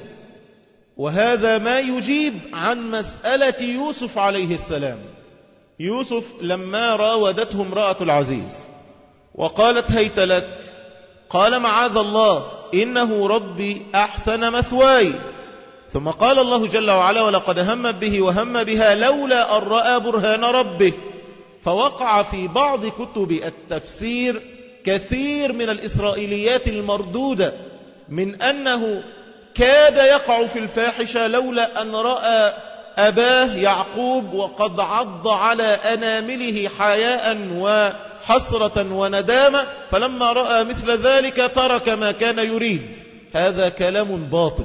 وهذا ما يجيب عن مسألة يوسف عليه السلام. يوسف لما راودته امرأة العزيز وقالت هيت لك، قال معاذ الله إنه ربي أحسن مثواي، ثم قال الله جل وعلا ولقد هم به وهم بها لولا أن رأى برهان ربه. فوقع في بعض كتب التفسير كثير من الإسرائيليات المردودة من أنه كاد يقع في الفاحشة لولا أن رأى أباه يعقوب وقد عض على أنامله حياء وحسرة وندامة، فلما رأى مثل ذلك ترك ما كان يريد. هذا كلام باطل،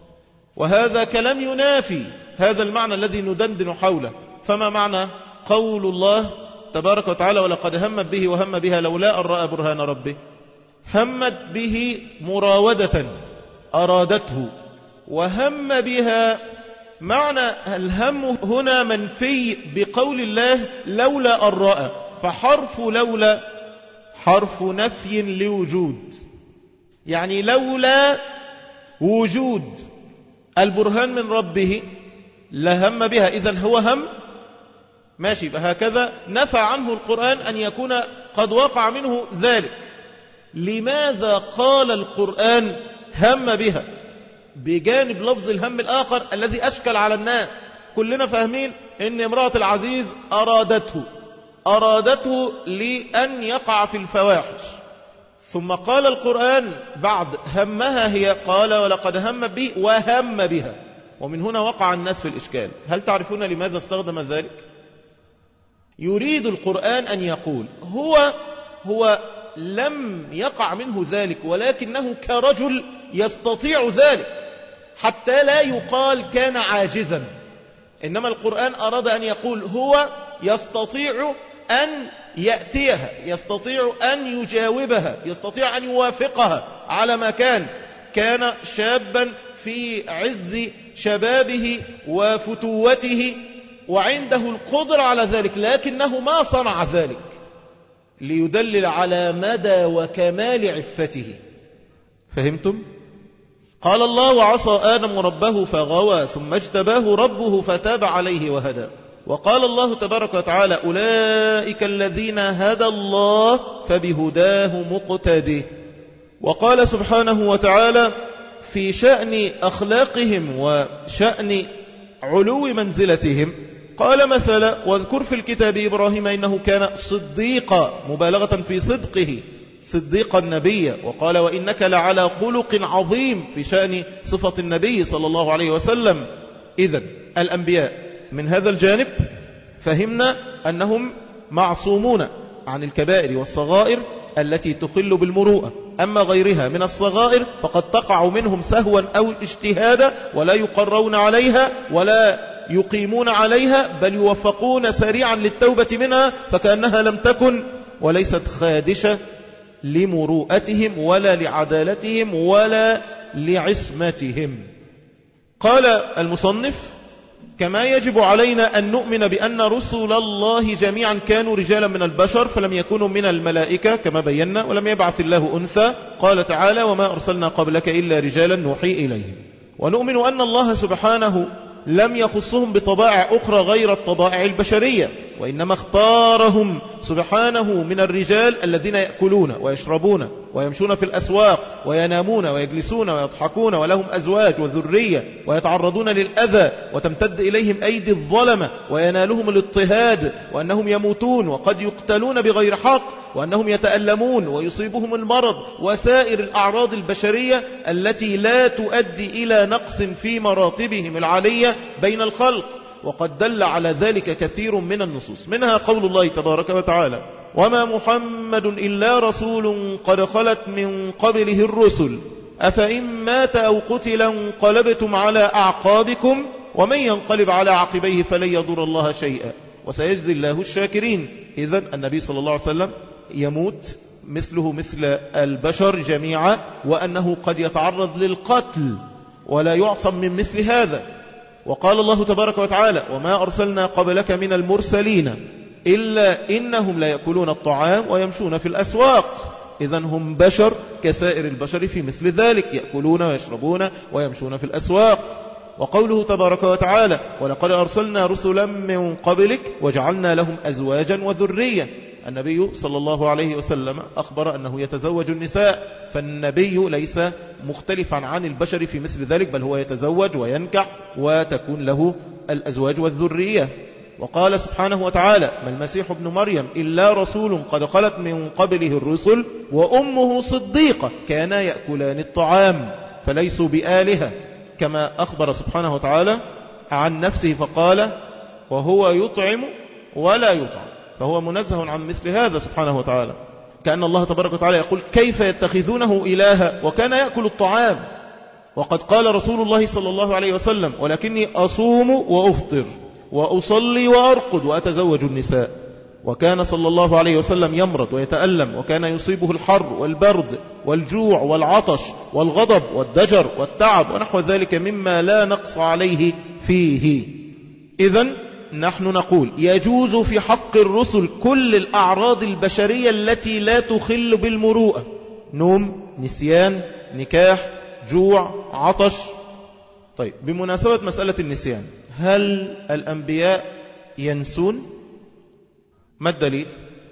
وهذا كلام ينافي هذا المعنى الذي ندندن حوله. فما معنى قول الله تبارك وتعالى ولقد همت به وهم بها لولا أن رأى برهان ربه؟ همت به مراودة أرادته، وهم بها معنى الهم هنا منفي بقول الله لولا أن رأى، فحرف لولا حرف نفي لوجود، يعني لولا وجود البرهان من ربه لهم بها. إذن هو هم ماشي، فهكذا نفى عنه القرآن أن يكون قد وقع منه ذلك. لماذا قال القرآن هم بها بجانب لفظ الهم الآخر الذي أشكل على الناس؟ كلنا فاهمين أن امرأة العزيز أرادته لأن يقع في الفواحش، ثم قال القرآن بعد همها هي قال ولقد هم بي وهم بها، ومن هنا وقع الناس في الإشكال. هل تعرفون لماذا استخدم ذلك؟ يريد القرآن أن يقول هو لم يقع منه ذلك، ولكنه كرجل يستطيع ذلك، حتى لا يقال كان عاجزا. إنما القرآن أراد أن يقول هو يستطيع أن يأتيها، يستطيع أن يجاوبها، يستطيع أن يوافقها على ما كان شابا في عز شبابه وفتوته وعنده القدرة على ذلك، لكنه ما صنع ذلك، ليدلل على مدى وكمال عفته. فهمتم؟ قال الله وعصى آدم ربه فغوى ثم اجتباه ربه فتاب عليه وهدى. وقال الله تبارك وتعالى أولئك الذين هدى الله فبهداه مقتده. وقال سبحانه وتعالى في شأن أخلاقهم وشأن علو منزلتهم، قال مثلا واذكر في الكتاب إبراهيم إنه كان صديقا، مبالغة في صدقه، صديق النبي. وقال وإنك لعلى خلق عظيم في شأن صفة النبي صلى الله عليه وسلم. إذن الأنبياء من هذا الجانب فهمنا أنهم معصومون عن الكبائر والصغائر التي تخل بالمروءة، أما غيرها من الصغائر فقد تقع منهم سهوا أو اجتهادا ولا يقرون عليها ولا يقيمون عليها، بل يوفقون سريعا للتوبة منها فكأنها لم تكن، وليست خادشة لمروءتهم ولا لعدالتهم ولا لعصمتهم. قال المصنف كما يجب علينا أن نؤمن بأن رسل الله جميعا كانوا رجالا من البشر فلم يكونوا من الملائكة كما بينا، ولم يبعث الله أنثى. قال تعالى وما أرسلنا قبلك إلا رجالا نوحي إليهم. ونؤمن أن الله سبحانه لم يخصهم بطبائع أخرى غير الطبائع البشرية، وإنما اختارهم سبحانه من الرجال الذين يأكلون ويشربون ويمشون في الأسواق وينامون ويجلسون ويضحكون ولهم أزواج وذرية ويتعرضون للأذى وتمتد إليهم أيدي الظلمة وينالهم الاضطهاد، وأنهم يموتون وقد يقتلون بغير حق، وأنهم يتألمون ويصيبهم المرض وسائر الأعراض البشرية التي لا تؤدي إلى نقص في مراتبهم العالية بين الخلق. وقد دل على ذلك كثير من النصوص، منها قول الله تبارك وتعالى: وما محمد إلا رسول قد خلت من قبله الرسل أفإن مات أو قتل انقلبتم على أعقابكم ومن ينقلب على عقبيه فلن يضر الله شيئا وسيجزي الله الشاكرين. إذن النبي صلى الله عليه وسلم يموت مثله مثل البشر جميعا، وأنه قد يتعرض للقتل ولا يعصم من مثل هذا. وقال الله تبارك وتعالى: وما أرسلنا قبلك من المرسلين إلا إنهم لا يأكلون الطعام ويمشون في الأسواق. إذن هم بشر كسائر البشر في مثل ذلك، يأكلون ويشربون ويمشون في الأسواق. وقوله تبارك وتعالى: ولقد أرسلنا رسلا من قبلك وجعلنا لهم أزواجا وذرية. النبي صلى الله عليه وسلم أخبر أنه يتزوج النساء، فالنبي ليس مختلفا عن البشر في مثل ذلك، بل هو يتزوج وينكح وتكون له الأزواج والذرية. وقال سبحانه وتعالى: ما المسيح ابن مريم إلا رسول قد خلت من قبله الرسل وأمه صديقة كانا يأكلان الطعام فليسوا بآلهة، كما أخبر سبحانه وتعالى عن نفسه فقال: وهو يطعم ولا يطعم، فهو منزه عن مثل هذا سبحانه وتعالى. كأن الله تبارك وتعالى يقول: كيف يتخذونه إلها وكان يأكل الطعام. وقد قال رسول الله صلى الله عليه وسلم: ولكني أصوم وأفطر وأصلي وأرقد وأتزوج النساء. وكان صلى الله عليه وسلم يمرض ويتألم، وكان يصيبه الحر والبرد والجوع والعطش والغضب والدجر والتعب ونحو ذلك مما لا نقص عليه فيه. إذن نحن نقول: يجوز في حق الرسل كل الأعراض البشرية التي لا تخل بالمروءة: نوم، نسيان، نكاح، جوع، عطش. طيب، بمناسبة مسألة النسيان، هل الأنبياء ينسون؟ ما الدليل؟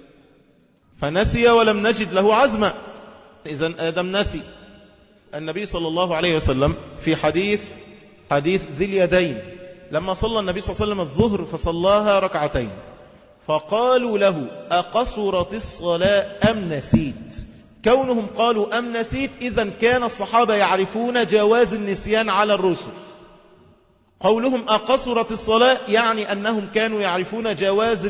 فنسي ولم نجد له عزما. إذن آدم نسي. النبي صلى الله عليه وسلم في حديث ذي اليدين، لما صلى النبي صلى الله عليه وسلم الظهر فصلاها ركعتين، فقالوا له: أقصرت الصلاة أم نسيت؟ كونهم قالوا أم نسيت، إذن كان الصحابة يعرفون جواز النسيان على الرسل. قولهم أقصرت الصلاة يعني أنهم كانوا يعرفون جواز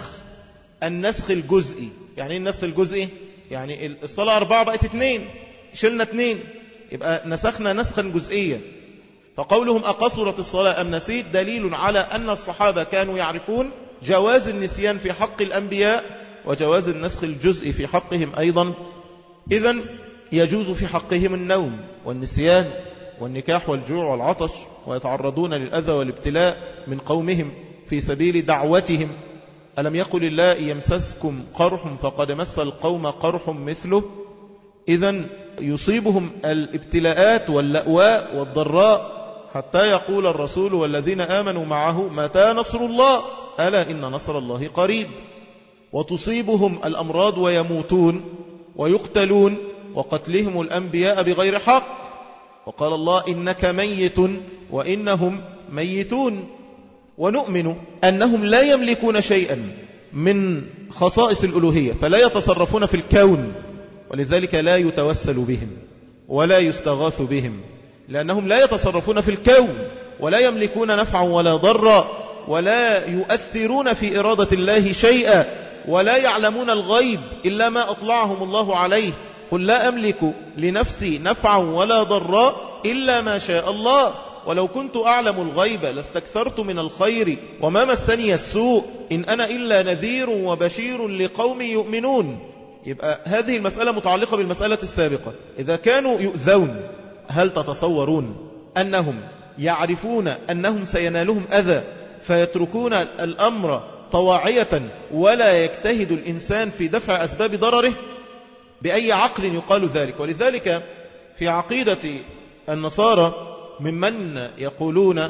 النسخ الجزئي. يعني النسخ الجزئي يعني الصلاة 4 بقت 2، شلنا 2، يبقى نسخنا نسخا جزئيا. فقولهم أقصرت الصلاة أم نسيت دليل على أن الصحابة كانوا يعرفون جواز النسيان في حق الأنبياء وجواز النسخ الجزئي في حقهم أيضا. إذن يجوز في حقهم النوم والنسيان والنكاح والجوع والعطش، ويتعرضون للأذى والابتلاء من قومهم في سبيل دعوتهم. ألم يقل الله: يمسسكم قرح فقد مس القوم قرح مثله. إذن يصيبهم الابتلاءات واللأواء والضراء حتى يقول الرسول والذين آمنوا معه: متى نصر الله؟ ألا إن نصر الله قريب. وتصيبهم الأمراض ويموتون ويقتلون، وقتلهم الأنبياء بغير حق. وقال الله: إنك ميت وإنهم ميتون. ونؤمن أنهم لا يملكون شيئا من خصائص الألوهية، فلا يتصرفون في الكون، ولذلك لا يتوسل بهم ولا يستغاث بهم، لأنهم لا يتصرفون في الكون ولا يملكون نفعا ولا ضرا ولا يؤثرون في إرادة الله شيئا، ولا يعلمون الغيب إلا ما أطلعهم الله عليه. قل لا أملك لنفسي نفعا ولا ضرا إلا ما شاء الله، ولو كنت أعلم الغيب لاستكثرت من الخير وما مسني السوء إن أنا إلا نذير وبشير لقوم يؤمنون. يبقى هذه المسألة متعلقة بالمسألة السابقة. إذا كانوا يؤذون، هل تتصورون أنهم يعرفون أنهم سينالهم أذى فيتركون الأمر طواعية ولا يجتهد الإنسان في دفع أسباب ضرره؟ بأي عقل يقال ذلك؟ ولذلك في عقيدة النصارى ممن يقولون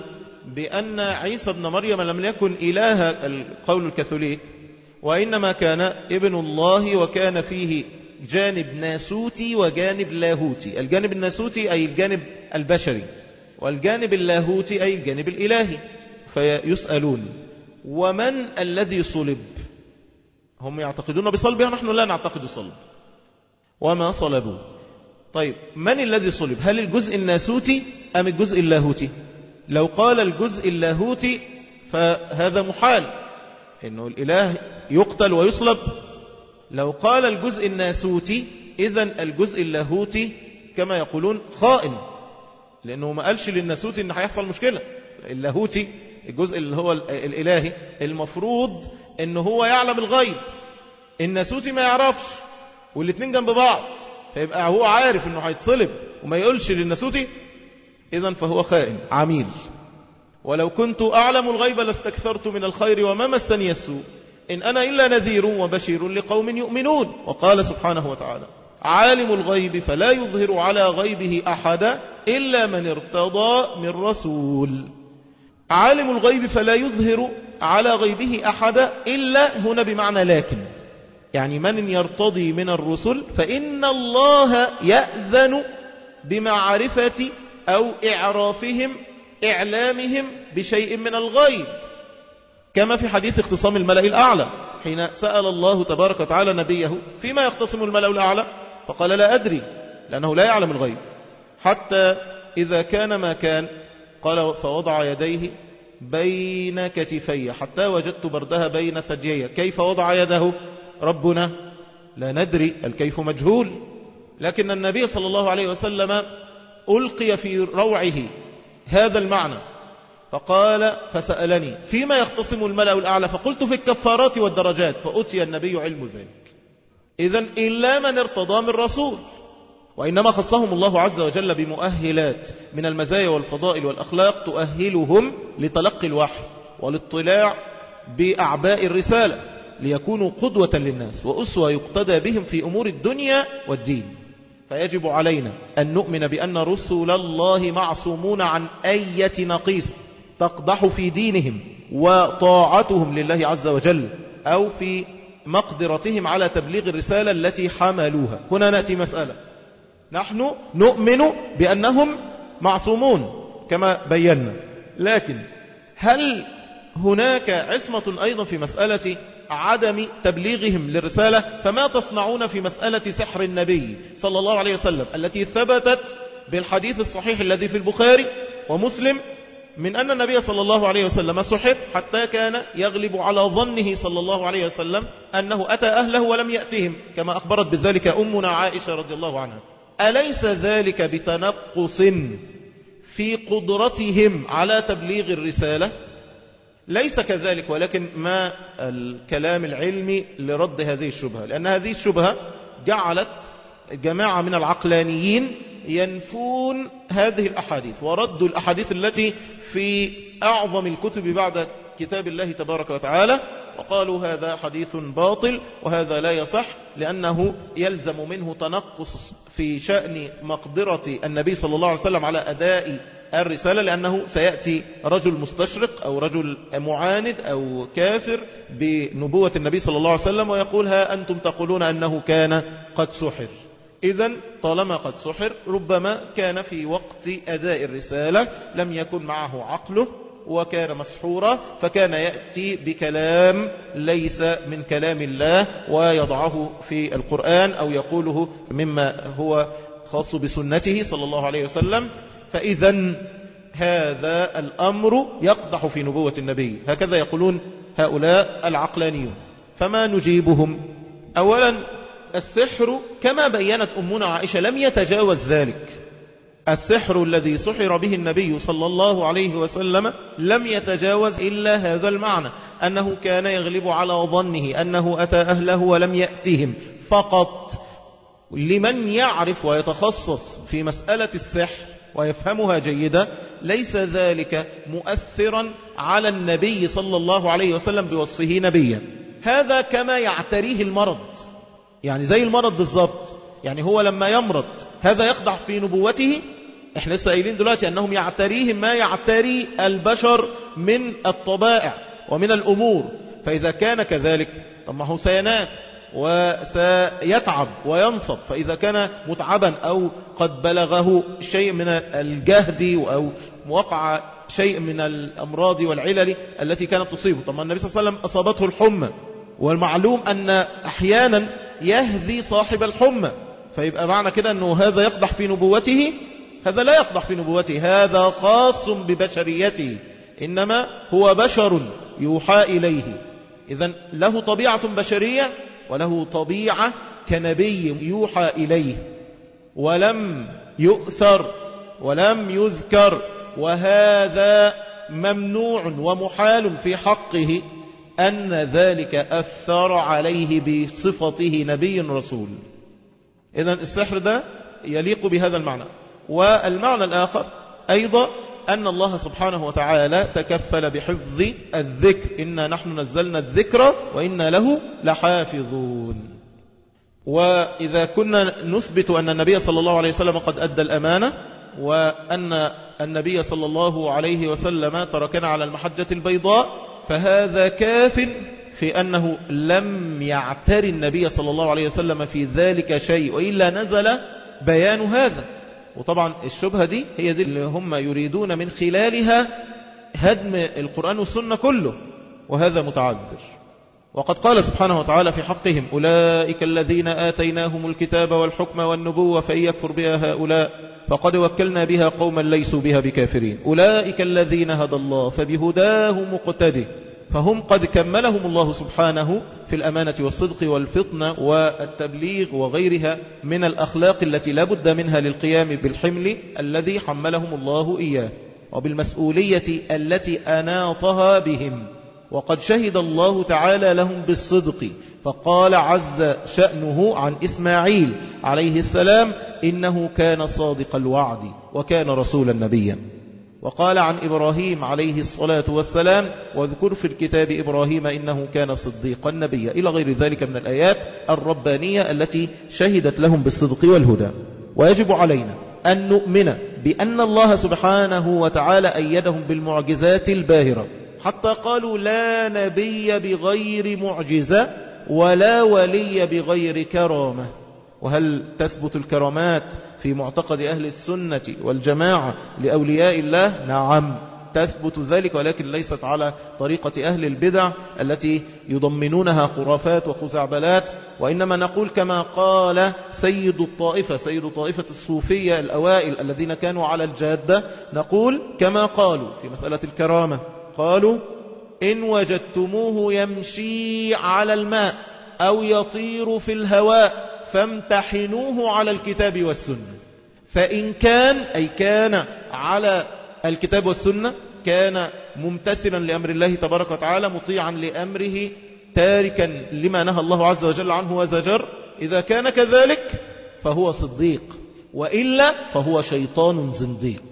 بأن عيسى بن مريم لم يكن إله القول الكاثوليك، وإنما كان ابن الله، وكان فيه جانب ناسوتي وجانب لاهوتي. الجانب الناسوتي أي الجانب البشري، والجانب اللاهوتي أي الجانب الإلهي. فيسألون ومن الذي صلب؟ هم يعتقدون بصلبه ونحن لا نعتقد صلب، وما صلبوا. طيب من الذي صلب؟ هل الجزء الناسوتي أم الجزء اللاهوتي؟ لو قال الجزء اللاهوتي فهذا محال، إنه الإله يقتل ويصلب. لو قال الجزء الناسوتي إذن الجزء اللاهوتي كما يقولون خائن، لأنه ما قالش للناسوتي إن هيحصل مشكلة. اللاهوتي الجزء اللي هو الإلهي المفروض إنه هو يعلم الغيب، الناسوتي ما يعرفش، والاثنين جنب بعض، فيبقى هو عارف إنه هيتصلب وما يقولش للناسوتي، إذن فهو خائن عميل. ولو كنت أعلم الغيب لاستكثرت من الخير وما مسني السوء إن أنا إلا نذير وبشير لقوم يؤمنون. وقال سبحانه وتعالى عالم الغيب فلا يظهر على غيبه أحدا إلا من ارتضى من رسول. عالم الغيب فلا يظهر على غيبه أحدا إلا هنا بمعنى لكن، يعني من يرتضي من الرسل فإن الله يأذن بمعرفة أو إعرافهم إعلامهم بشيء من الغيب، كما في حديث اختصام الملأ الأعلى حين سأل الله تبارك وتعالى نبيه فيما يختصم الملأ الأعلى فقال لا أدري، لأنه لا يعلم الغيب. حتى إذا كان ما كان قال فوضع يديه بين كتفي حتى وجدت بردها بين ثديي. كيف وضع يده ربنا؟ لا ندري، الكيف مجهول. لكن النبي صلى الله عليه وسلم ألقي في روعه هذا المعنى، فقال فسألني فيما يختصم الملأ الأعلى فقلت في الكفارات والدرجات، فأتي النبي علم ذلك. إذن إلا من ارتضى من رسول، وإنما خصهم الله عز وجل بمؤهلات من المزايا والفضائل والأخلاق تؤهلهم لتلقي الوحي والاطلاع بأعباء الرسالة، ليكونوا قدوة للناس وأسوة يقتدى بهم في أمور الدنيا والدين. فيجب علينا أن نؤمن بأن رسل الله معصومون عن أي نقيص تقدح في دينهم وطاعتهم لله عز وجل أو في مقدرتهم على تبليغ الرسالة التي حملوها. هنا نأتي مسألة، نحن نؤمن بأنهم معصومون كما بينا، لكن هل هناك عصمة أيضا في مسألة عدم تبليغهم للرسالة؟ فما تصنعون في مسألة سحر النبي صلى الله عليه وسلم التي ثبتت بالحديث الصحيح الذي في البخاري ومسلم من أن النبي صلى الله عليه وسلم سحر حتى كان يغلب على ظنه صلى الله عليه وسلم أنه أتى أهله ولم يأتهم، كما أخبرت بذلك أمنا عائشة رضي الله عنها. أليس ذلك بتنقص في قدرتهم على تبليغ الرسالة؟ ليس كذلك، ولكن ما الكلام العلمي لرد هذه الشبهة، لأن هذه الشبهة جعلت جماعة من العقلانيين ينفون هذه الأحاديث وردوا الأحاديث التي في أعظم الكتب بعد كتاب الله تبارك وتعالى، وقالوا هذا حديث باطل وهذا لا يصح، لأنه يلزم منه تنقص في شأن مقدرة النبي صلى الله عليه وسلم على أداء الرسالة، لأنه سيأتي رجل مستشرق أو رجل معاند أو كافر بنبوة النبي صلى الله عليه وسلم ويقول ها أنتم تقولون أنه كان قد سحر. إذن طالما قد سحر ربما كان في وقت أداء الرسالة لم يكن معه عقله وكان مسحورا، فكان يأتي بكلام ليس من كلام الله ويضعه في القرآن أو يقوله مما هو خاص بسنته صلى الله عليه وسلم. فإذا هذا الأمر يقدح في نبوة النبي، هكذا يقولون هؤلاء العقلانيون. فما نجيبهم؟ أولا السحر كما بيّنت أمنا عائشة لم يتجاوز ذلك. السحر الذي سحر به النبي صلى الله عليه وسلم لم يتجاوز إلا هذا المعنى، أنه كان يغلب على ظنه أنه أتى أهله ولم يأتهم فقط. لمن يعرف ويتخصص في مسألة السحر ويفهمها جيدا ليس ذلك مؤثرا على النبي صلى الله عليه وسلم بوصفه نبيا. هذا كما يعتريه المرض، يعني زي المرض بالضبط. يعني هو لما يمرض هذا يقدح في نبوته؟ احنا لسه قايلين دلوقتي أنهم يعتريهم ما يعتري البشر من الطبائع ومن الأمور، فإذا كان كذلك طب ما هو سينام وسيتعب وينصب، فإذا كان متعبا أو قد بلغه شيء من الجهد أو وقع شيء من الأمراض والعلل التي كانت تصيبه، طب ما النبي صلى الله عليه وسلم أصابته الحمى، والمعلوم أن أحيانا يهذي صاحب الحمى، فيبقى معنى كده أنه هذا يقدح في نبوته؟ هذا لا يقدح في نبوته، هذا خاص ببشريته، إنما هو بشر يوحى إليه. إذن له طبيعة بشرية وله طبيعة كنبي يوحى إليه، ولم يؤثر ولم يذكر، وهذا ممنوع ومحال في حقه أن ذلك أثر عليه بصفته نبي رسول. إذن السحر ده يليق بهذا المعنى. والمعنى الآخر أيضا أن الله سبحانه وتعالى تكفل بحفظ الذكر، إنا نحن نزلنا الذكر وإنا له لحافظون. وإذا كنا نثبت أن النبي صلى الله عليه وسلم قد أدى الأمانة، وأن النبي صلى الله عليه وسلم تركنا على المحجة البيضاء، فهذا كاف في أنه لم يعتري النبي صلى الله عليه وسلم في ذلك شيء، وإلا نزل بيان هذا. وطبعا الشبهة دي هي دي اللي هم يريدون من خلالها هدم القرآن والسنة كله، وهذا متعذر. وقد قال سبحانه وتعالى في حقهم أولئك الذين آتيناهم الكتاب والحكم والنبوة فإن يكفر بها هؤلاء فقد وكلنا بها قوما ليسوا بها بكافرين أولئك الذين هدى الله فبهداه مقتدي. فهم قد كملهم الله سبحانه في الأمانة والصدق والفطنة والتبليغ وغيرها من الأخلاق التي لا بد منها للقيام بالحمل الذي حملهم الله إياه، وبالمسؤولية التي أناطها بهم. وقد شهد الله تعالى لهم بالصدق، فقال عز شأنه عن إسماعيل عليه السلام إنه كان صادق الوعد وكان رسولا نبيا. وقال عن إبراهيم عليه الصلاة والسلام واذكر في الكتاب إبراهيم إنه كان صديقا نبيا، إلى غير ذلك من الآيات الربانية التي شهدت لهم بالصدق والهدى. ويجب علينا أن نؤمن بأن الله سبحانه وتعالى أيدهم بالمعجزات الباهرة، حتى قالوا لا نبي بغير معجزة ولا ولي بغير كرامة. وهل تثبت الكرامات في معتقد أهل السنة والجماعة لأولياء الله؟ نعم تثبت ذلك، ولكن ليست على طريقة أهل البدع التي يضمنونها خرافات وخزعبلات، وإنما نقول كما قال سيد طائفة الصوفية الأوائل الذين كانوا على الجادة، نقول كما قالوا في مسألة الكرامة، قالوا إن وجدتموه يمشي على الماء أو يطير في الهواء فامتحنوه على الكتاب والسنة، فإن كان أي كان على الكتاب والسنة كان ممتثلا لأمر الله تبارك وتعالى مطيعا لأمره تاركا لما نهى الله عز وجل عنه وزجر، إذا كان كذلك فهو صديق، وإلا فهو شيطان زنديق.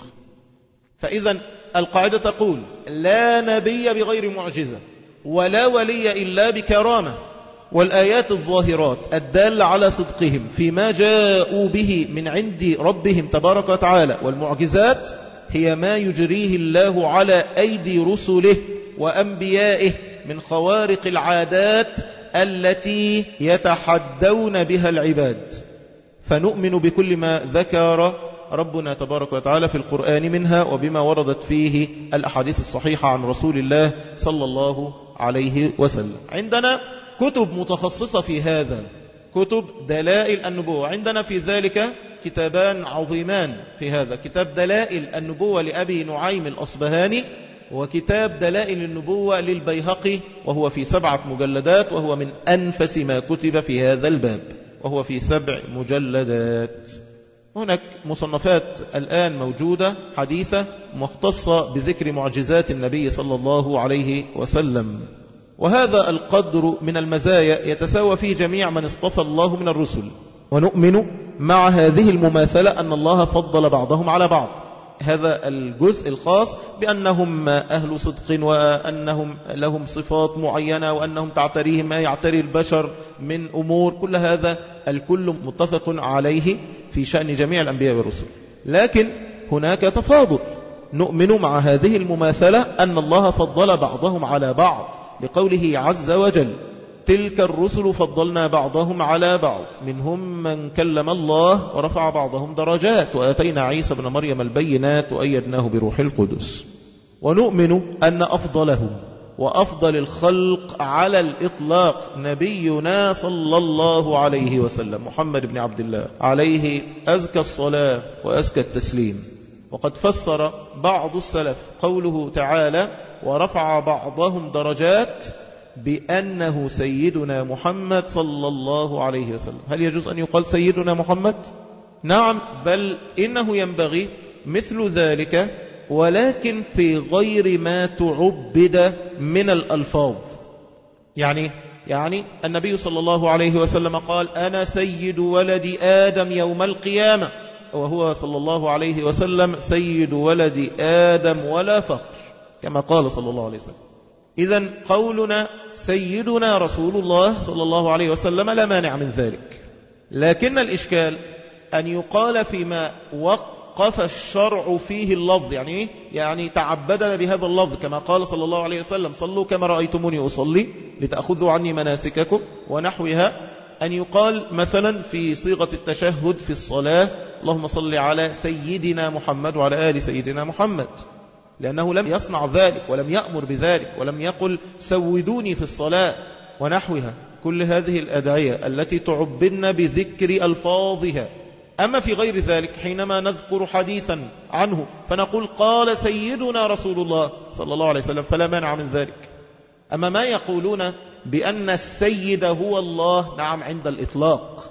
فإذا القاعدة تقول لا نبي بغير معجزة ولا ولي إلا بكرامة، والآيات الظاهرات الدالة على صدقهم فيما جاءوا به من عند ربهم تبارك وتعالى، والمعجزات هي ما يجريه الله على أيدي رسله وأنبيائه من خوارق العادات التي يتحدون بها العباد، فنؤمن بكل ما ذكر ربنا تبارك وتعالى في القرآن منها، وبما وردت فيه الأحاديث الصحيحة عن رسول الله صلى الله عليه وسلم. عندنا كتب متخصصة في هذا، كتب دلائل النبوة، عندنا في ذلك كتابان عظيمان في هذا، كتاب دلائل النبوة لأبي نعيم الأصبهاني، وكتاب دلائل النبوة للبيهقي، وهو في 7 مجلدات، وهو من أنفس ما كتب في هذا الباب، وهو في 7 مجلدات. هناك مصنفات الآن موجودة حديثة مختصة بذكر معجزات النبي صلى الله عليه وسلم، وهذا القدر من المزايا يتساوى فيه جميع من اصطفى الله من الرسل. ونؤمن مع هذه المماثلة أن الله فضل بعضهم على بعض، هذا الجزء الخاص بأنهم أهل صدق، وأنهم لهم صفات معينة، وأنهم تعتريهم ما يعتري البشر من أمور، كل هذا الكل متفق عليه في شأن جميع الأنبياء والرسل. لكن هناك تفاضل، نؤمن مع هذه المماثلة أن الله فضل بعضهم على بعض لقوله عز وجل تلك الرسل فضلنا بعضهم على بعض منهم من كلم الله ورفع بعضهم درجات وآتينا عيسى بن مريم البينات وأيدناه بروح القدس. ونؤمن أن أفضلهم وأفضل الخلق على الإطلاق نبينا صلى الله عليه وسلم محمد بن عبد الله عليه أزكى الصلاة وأزكى التسليم. وقد فسر بعض السلف قوله تعالى ورفع بعضهم درجات بأنه سيدنا محمد صلى الله عليه وسلم. هل يجوز أن يقال سيدنا محمد؟ نعم، بل إنه ينبغي مثل ذلك، ولكن في غير ما تعبد من الألفاظ. يعني النبي صلى الله عليه وسلم قال أنا سيد ولد آدم يوم القيامة، وهو صلى الله عليه وسلم سيد ولد آدم ولا فخر كما قال صلى الله عليه وسلم. إذن قولنا سيدنا رسول الله صلى الله عليه وسلم لا مانع من ذلك، لكن الإشكال أن يقال فيما وقف الشرع فيه اللفظ، يعني تعبدنا بهذا اللفظ كما قال صلى الله عليه وسلم صلوا كما رأيتموني أصلي لتأخذوا عني مناسككم ونحوها. أن يقال مثلا في صيغة التشهد في الصلاة اللهم صل على سيدنا محمد وعلى آل سيدنا محمد، لأنه لم يصنع ذلك ولم يأمر بذلك ولم يقل سودوني في الصلاة ونحوها. كل هذه الأدعية التي تعبدنا بذكر ألفاظها. أما في غير ذلك حينما نذكر حديثا عنه فنقول قال سيدنا رسول الله صلى الله عليه وسلم فلا مانع من ذلك. أما ما يقولون بأن السيد هو الله، نعم عند الإطلاق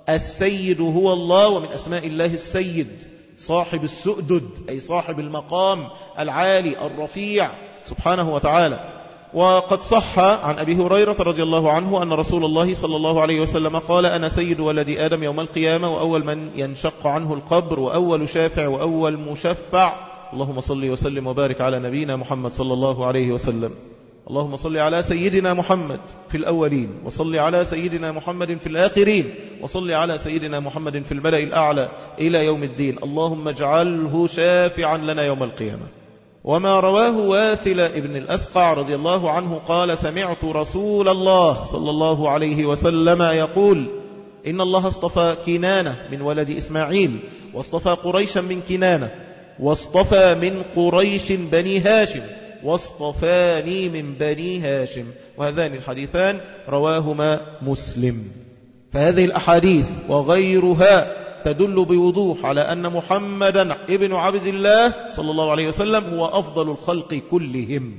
السيد هو الله، ومن أسماء الله السيد صاحب السؤدد أي صاحب المقام العالي الرفيع سبحانه وتعالى. وقد صح عن أبي هريرة رضي الله عنه أن رسول الله صلى الله عليه وسلم قال أنا سيد ولد آدم يوم القيامة وأول من ينشق عنه القبر وأول شافع وأول مشفع. اللهم صل وسلم وبارك على نبينا محمد صلى الله عليه وسلم. اللهم صل على سيدنا محمد في الأولين وصل على سيدنا محمد في الآخرين وصل على سيدنا محمد في الملأ الأعلى إلى يوم الدين. اللهم اجعله شافعا لنا يوم القيامة. وما رواه واثل ابن الأسقع رضي الله عنه قال سمعت رسول الله صلى الله عليه وسلم يقول إن الله اصطفى كنانة من ولد إسماعيل واصطفى قريشا من كنانة واصطفى من قريش بني هاشم واصطفاني من بني هاشم. وهذان الحديثان رواهما مسلم. فهذه الأحاديث وغيرها تدل بوضوح على أن محمدا ابن عبد الله صلى الله عليه وسلم هو أفضل الخلق كلهم.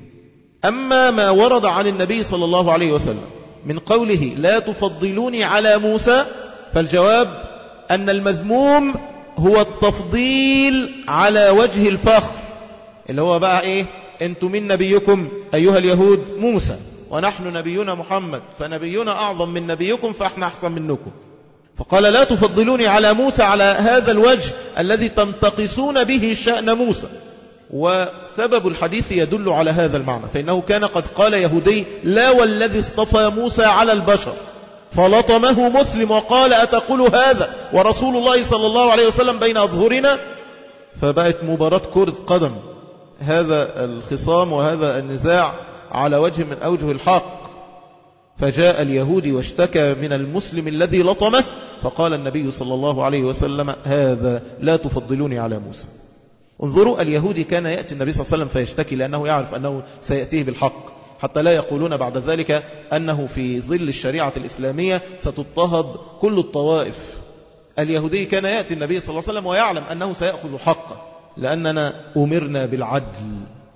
أما ما ورد عن النبي صلى الله عليه وسلم من قوله لا تفضلوني على موسى، فالجواب أن المذموم هو التفضيل على وجه الفخر، اللي هو بقى إيه؟ أنتم من نبيكم أيها اليهود موسى ونحن نبينا محمد، فنبينا أعظم من نبيكم فإحنا أحسن منكم. فقال لا تفضلوني على موسى على هذا الوجه الذي تنتقصون به شأن موسى. وسبب الحديث يدل على هذا المعنى، فإنه كان قد قال يهودي لا والذي اصطفى موسى على البشر، فلطمه مسلم وقال أتقول هذا ورسول الله صلى الله عليه وسلم بين أظهرنا. فبقت مباراة كرة قدم هذا الخصام وهذا النزاع على وجه من أوجه الحق. فجاء اليهودي واشتكى من المسلم الذي لطمه، فقال النبي صلى الله عليه وسلم هذا لا تفضلوني على موسى. انظروا، اليهودي كان يأتي النبي صلى الله عليه وسلم فيشتكي لأنه يعرف أنه سيأتيه بالحق، حتى لا يقولون بعد ذلك أنه في ظل الشريعة الإسلامية ستضطهد كل الطوائف. اليهودي كان يأتي النبي صلى الله عليه وسلم ويعلم أنه سيأخذ حقه، لأننا أمرنا بالعدل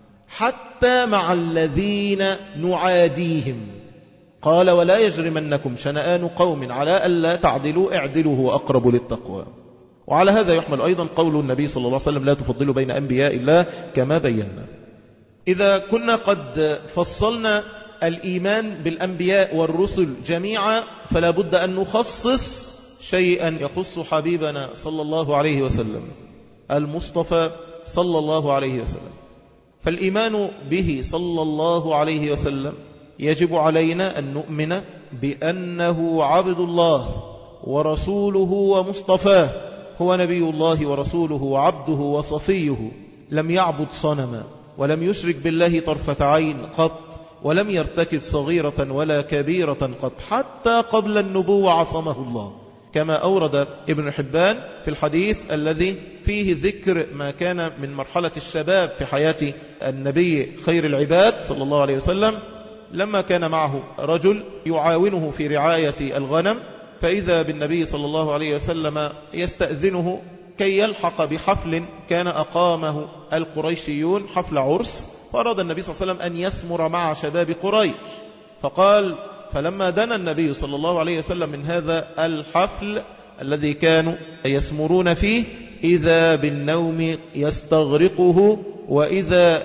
حتى مع الذين نعاديهم. قال ولا يجرمنكم شنآن قوم على ألا تعدلوا اعدلوا هو أقرب للتقوى. وعلى هذا يحمل أيضا قول النبي صلى الله عليه وسلم لا تفضلوا بين أنبياء الله كما بينا. إذا كنا قد فصلنا الإيمان بالأنبياء والرسل جميعا فلا بد أن نخصص شيئا يخص حبيبنا صلى الله عليه وسلم المصطفى صلى الله عليه وسلم. فالإيمان به صلى الله عليه وسلم يجب علينا أن نؤمن بأنه عبد الله ورسوله ومصطفاه، هو نبي الله ورسوله وعبده وصفيه، لم يعبد صنما ولم يشرك بالله طرفة عين قط، ولم يرتكب صغيرة ولا كبيرة قط، حتى قبل النبوة عصمه الله، كما أورد ابن حبان في الحديث الذي فيه ذكر ما كان من مرحلة الشباب في حياة النبي خير العباد صلى الله عليه وسلم، لما كان معه رجل يعاونه في رعاية الغنم، فإذا بالنبي صلى الله عليه وسلم يستأذنه كي يلحق بحفل كان أقامه القريشيون، حفل عرس، فأراد النبي صلى الله عليه وسلم أن يسمر مع شباب قريش، فقال فلما دنا النبي صلى الله عليه وسلم من هذا الحفل الذي كانوا يسمرون فيه، إذا بالنوم يستغرقه، وإذا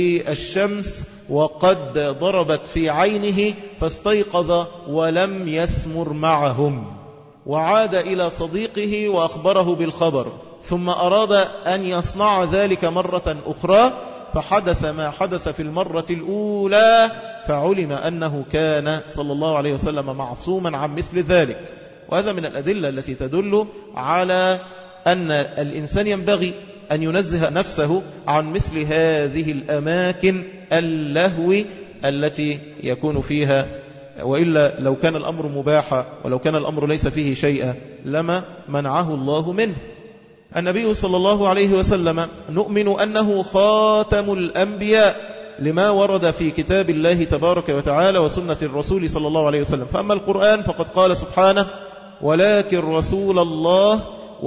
بالشمس وقد ضربت في عينه، فاستيقظ ولم يسمر معهم، وعاد إلى صديقه وأخبره بالخبر، ثم أراد أن يصنع ذلك مرة أخرى، فحدث ما حدث في المرة الأولى، فعلم أنه كان صلى الله عليه وسلم معصوما عن مثل ذلك. وهذا من الأدلة التي تدل على أن الإنسان ينبغي أن ينزه نفسه عن مثل هذه الأماكن اللهو التي يكون فيها، وإلا لو كان الأمر مباحا ولو كان الأمر ليس فيه شيئا لما منعه الله منه. النبي صلى الله عليه وسلم نؤمن أنه خاتم الأنبياء لما ورد في كتاب الله تبارك وتعالى وسنة الرسول صلى الله عليه وسلم. فأما القرآن فقد قال سبحانه ولكن رسول الله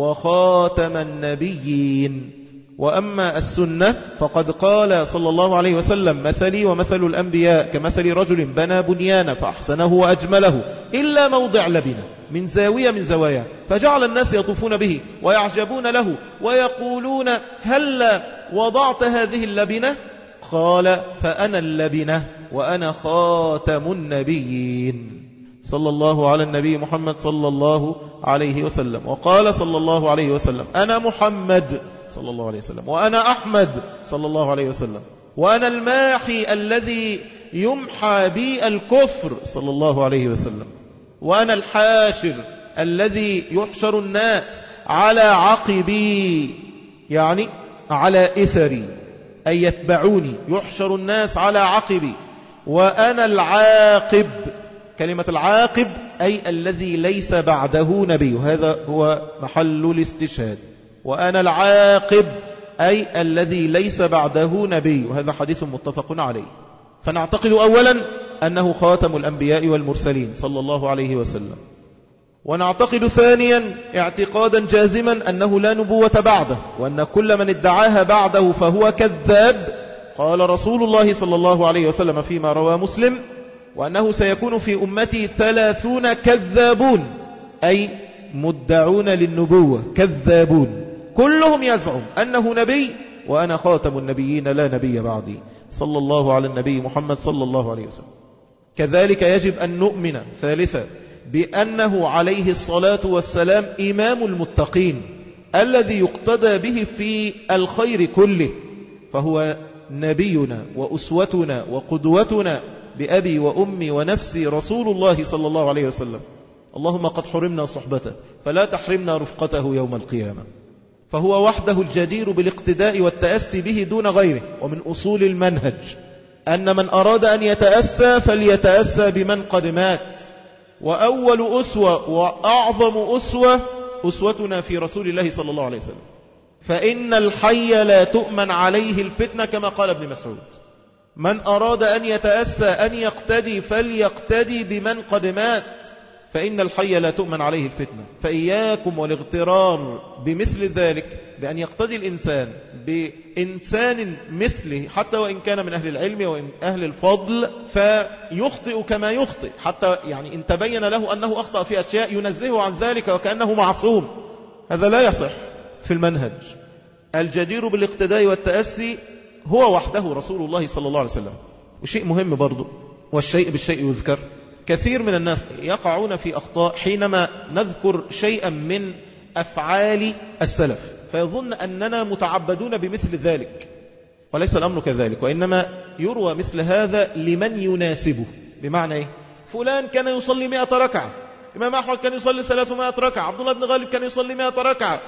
وخاتم النبيين. وأما السنة فقد قال صلى الله عليه وسلم مثلي ومثل الأنبياء كمثل رجل بنى بنيانا فأحسنه وأجمله إلا موضع لبنة من زاوية من زوايا، فجعل الناس يطوفون به ويعجبون له ويقولون هل وضعت هذه اللبنة؟ قال فأنا اللبنة وأنا خاتم النبيين. صلى الله على النبي محمد صلى الله عليه وسلم. وقال صلى الله عليه وسلم أنا محمد صلى الله عليه وسلم، وأنا أحمد صلى الله عليه وسلم، وأنا الماحي الذي يمحى بي الكفر صلى الله عليه وسلم، وأنا الحاشر الذي يحشر الناس على عقبي، يعني على إثري أي يتبعوني، يحشر الناس على عقبي. وأنا العاقب، كلمة العاقب أي الذي ليس بعده نبي، هذا هو محل الاستشهاد. وأنا العاقب أي الذي ليس بعده نبي، وهذا حديث متفق عليه. فنعتقد أولا أنه خاتم الأنبياء والمرسلين صلى الله عليه وسلم. ونعتقد ثانيا اعتقادا جازما أنه لا نبوة بعده، وأن كل من ادعاها بعده فهو كذاب. قال رسول الله صلى الله عليه وسلم فيما روى مسلم وأنه سيكون في أمتي 30 كذابون، أي مدعون للنبوة كذابون، كلهم يزعم أنه نبي، وأنا خاتم النبيين لا نبي بعدي صلى الله على النبي محمد صلى الله عليه وسلم. كذلك يجب أن نؤمن ثالثا بأنه عليه الصلاة والسلام إمام المتقين الذي يقتدى به في الخير كله، فهو نبينا وأسوتنا وقدوتنا بأبي وأمي ونفسي رسول الله صلى الله عليه وسلم. اللهم قد حرمنا صحبته فلا تحرمنا رفقته يوم القيامة. فهو وحده الجدير بالاقتداء والتأسي به دون غيره. ومن أصول المنهج أن من أراد أن يتأسى فليتأسى بمن قد مات. وأول أسوة وأعظم أسوة أسوتنا في رسول الله صلى الله عليه وسلم، فإن الحي لا تؤمن عليه الفتنة كما قال ابن مسعود. من أراد أن يتأسى أن يقتدي فليقتدي بمن قد مات، فإن الحي لا تؤمن عليه الفتنة. فإياكم والاغترار بمثل ذلك، بأن يقتدي الإنسان بإنسان مثله حتى وإن كان من أهل العلم وإن أهل الفضل، فيخطئ كما يخطئ، حتى يعني إن تبين له أنه أخطأ في أشياء ينزهه عن ذلك وكأنه معصوم. هذا لا يصح في المنهج. الجدير بالاقتداء والتأسي هو وحده رسول الله صلى الله عليه وسلم. وشيء مهم برضو، والشيء بالشيء يذكر. كثير من الناس يقعون في أخطاء حينما نذكر شيئا من أفعال السلف، فيظن أننا متعبدون بمثل ذلك، وليس الأمر كذلك، وإنما يروى مثل هذا لمن يناسبه. بمعنى إيه؟ فلان كان يصلي 100 ركعة، إمام أحمد كان يصلي 300 ركعة، عبد الله بن غالب كان يصلي 100 ركعة،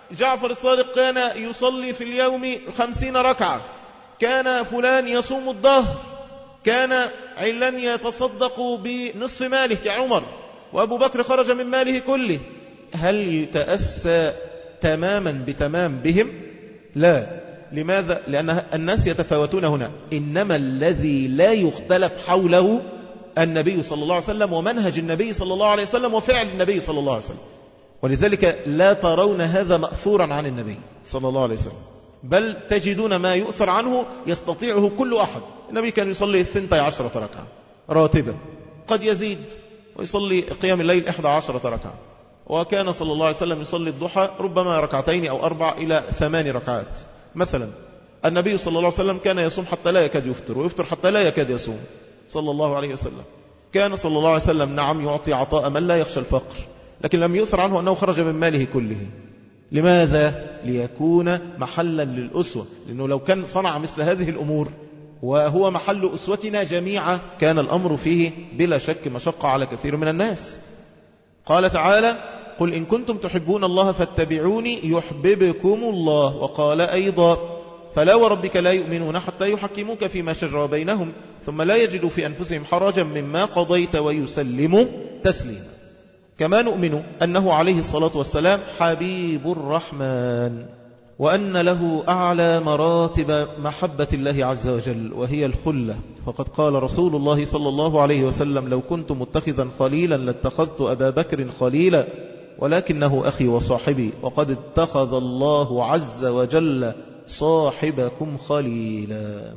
جعفر الصادق كان يصلي في اليوم 50 ركعة، كان فلان يصوم الظهر، كان علان يتصدق بنصف ماله كعمر، وأبو بكر خرج من ماله كله. هل يتأسى تماما بتمام بهم؟ لا. لماذا؟ لأن الناس يتفاوتون هنا، إنما الذي لا يختلف حوله النبي صلى الله عليه وسلم ومنهج النبي صلى الله عليه وسلم وفعل النبي صلى الله عليه وسلم، ولذلك لا ترون هذا مأثورا عن النبي صلى الله عليه وسلم، بل تجدون ما يؤثر عنه يستطيعه كل أحد. النبي كان يصلي 12 ركعة راتبة، قد يزيد ويصلي قيام الليل 11 ركعة، وكان صلى الله عليه وسلم يصلي الضحى ربما ركعتين أو 4 إلى 8 ركعات مثلا. النبي صلى الله عليه وسلم كان يصوم حتى لا يكاد يفطر، ويفطر حتى لا يكاد يصوم صلى الله عليه وسلم. كان صلى الله عليه وسلم نعم يعطي عطاء من لا يخشى الفقر، لكن لم يؤثر عنه أنه خرج من ماله كله. لماذا؟ ليكون محلا للأسوة، لأنه لو كان صنع مثل هذه الأمور وهو محل أسوتنا جميعا كان الأمر فيه بلا شك مشقة على كثير من الناس. قال تعالى: قل إن كنتم تحبون الله فاتبعوني يحببكم الله. وقال أيضا: فلا وربك لا يؤمنون حتى يحكموك فيما شجر بينهم ثم لا يجدوا في أنفسهم حرجا مما قضيت ويسلموا تسليما. كما نؤمن أنه عليه الصلاة والسلام حبيب الرحمن، وأن له أعلى مراتب محبة الله عز وجل وهي الخلة. فقد قال رسول الله صلى الله عليه وسلم: لو كنت متخذا خليلا لاتخذت أبا بكر خليلا ولكنه أخي وصاحبي، وقد اتخذ الله عز وجل صاحبكم خليلا.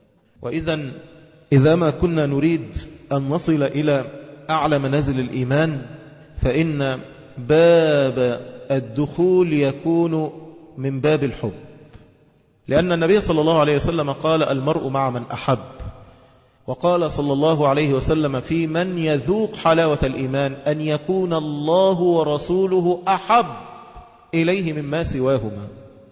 إذا ما كنا نريد أن نصل إلى أعلى منازل الإيمان فإن باب الدخول يكون من باب الحب، لأن النبي صلى الله عليه وسلم قال: المرء مع من أحب. وقال صلى الله عليه وسلم: في من يذوق حلاوة الإيمان أن يكون الله ورسوله أحب إليه مما سواهما.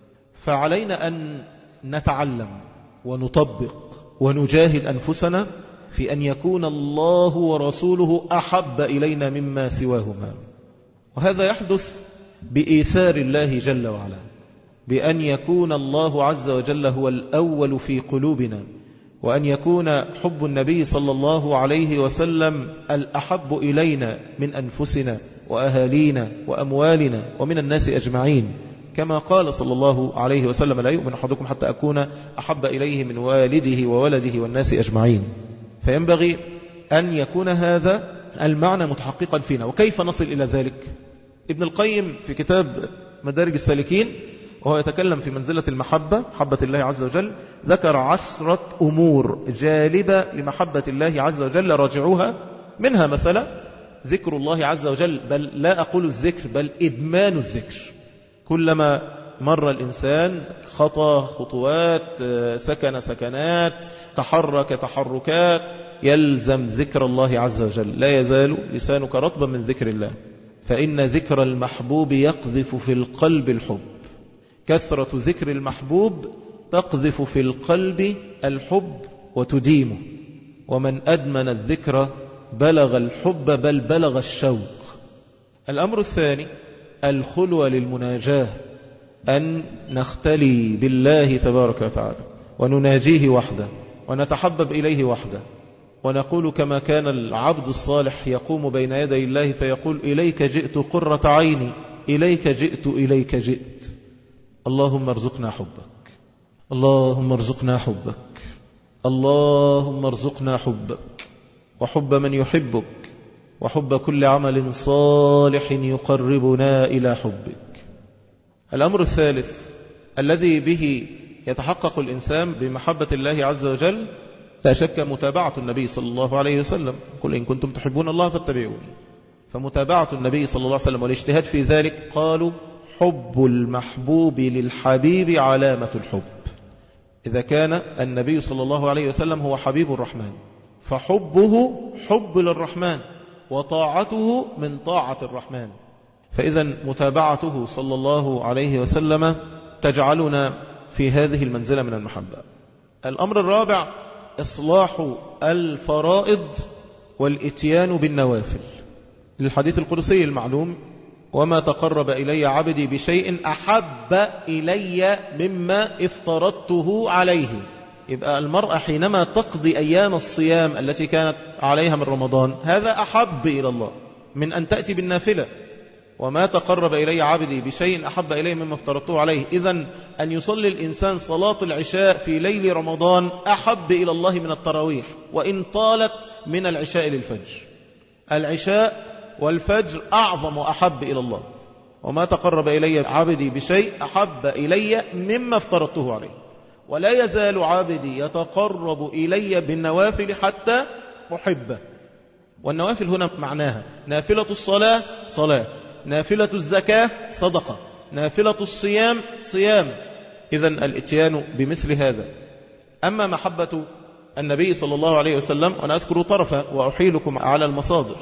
فعلينا أن نتعلم ونطبق ونجاهد أنفسنا في أن يكون الله ورسوله أحب إلينا مما سواهما، وهذا يحدث بإيثار الله جل وعلا، بأن يكون الله عز وجل هو الأول في قلوبنا، وأن يكون حب النبي صلى الله عليه وسلم الأحب إلينا من أنفسنا وأهالينا وأموالنا ومن الناس أجمعين، كما قال صلى الله عليه وسلم: لا يؤمن أحدكم حتى أكون أحب إليه من والده وولده والناس أجمعين. فينبغي أن يكون هذا المعنى متحققا فينا. وكيف نصل إلى ذلك؟ ابن القيم في كتاب مدارج السالكين وهو يتكلم في منزلة المحبة، محبة الله عز وجل، ذكر 10 أمور جالبة لمحبة الله عز وجل راجعوها. منها مثلا ذكر الله عز وجل، بل لا أقول الذكر بل إدمان الذكر. كلما مر الإنسان خطى خطوات، سكن سكنات، تحرك تحركات، يلزم ذكر الله عز وجل. لا يزال لسانك رطبا من ذكر الله، فإن ذكر المحبوب يقذف في القلب الحب. كثرة ذكر المحبوب تقذف في القلب الحب وتديمه. ومن أدمن الذكر بلغ الحب بل بلغ الشوق. الأمر الثاني الخلوة للمناجاة، أن نختلي بالله تبارك وتعالى ونناجيه وحده ونتحبب إليه وحده، ونقول كما كان العبد الصالح يقوم بين يدي الله فيقول: إليك جئت قرة عيني، إليك جئت، إليك جئت. اللهم ارزقنا حبك، اللهم ارزقنا حبك، اللهم ارزقنا حبك، وحب من يحبك، وحب كل عمل صالح يقربنا إلى حبك. الأمر الثالث الذي به يتحقق الإنسان بمحبة الله عز وجل لا شك متابعة النبي صلى الله عليه وسلم. قل إن كنتم تحبون الله فاتبعوني. فمتابعة النبي صلى الله عليه وسلم والاجتهاد في ذلك، قالوا: حب المحبوب للحبيب علامة الحب. إذا كان النبي صلى الله عليه وسلم هو حبيب الرحمن فحبه حب للرحمن، وطاعته من طاعة الرحمن. فإذا متابعته صلى الله عليه وسلم تجعلنا في هذه المنزلة من المحبة. الأمر الرابع إصلاح الفرائض والإتيان بالنوافل. للحديث القدسي المعلوم وما تقرب إلي عبدي بشيء أحب إلي مما افترضته عليه. يبقى المرأة حينما تقضي أيام الصيام التي كانت عليها من رمضان هذا أحب إلى الله من أن تأتي بالنافلة. وما تقرب إلي عبدي بشيء أحب إلي مما افترضته عليه. إذن أن يصلي الإنسان صلاة العشاء في ليل رمضان أحب إلى الله من التراويح وإن طالت من العشاء للفجر. العشاء والفجر أعظم وأحب إلى الله. وما تقرب إلي عبدي بشيء أحب إلي مما افترضته عليه. ولا يزال عبدي يتقرب إلي بالنوافل حتى أحبه. والنوافل هنا معناها نافلة الصلاة صلاة، نافلة الزكاة صدقة، نافلة الصيام صيام. إذن الاتيان بمثل هذا. أما محبة النبي صلى الله عليه وسلم، وأنا أذكر طرفا وأحيلكم على المصادر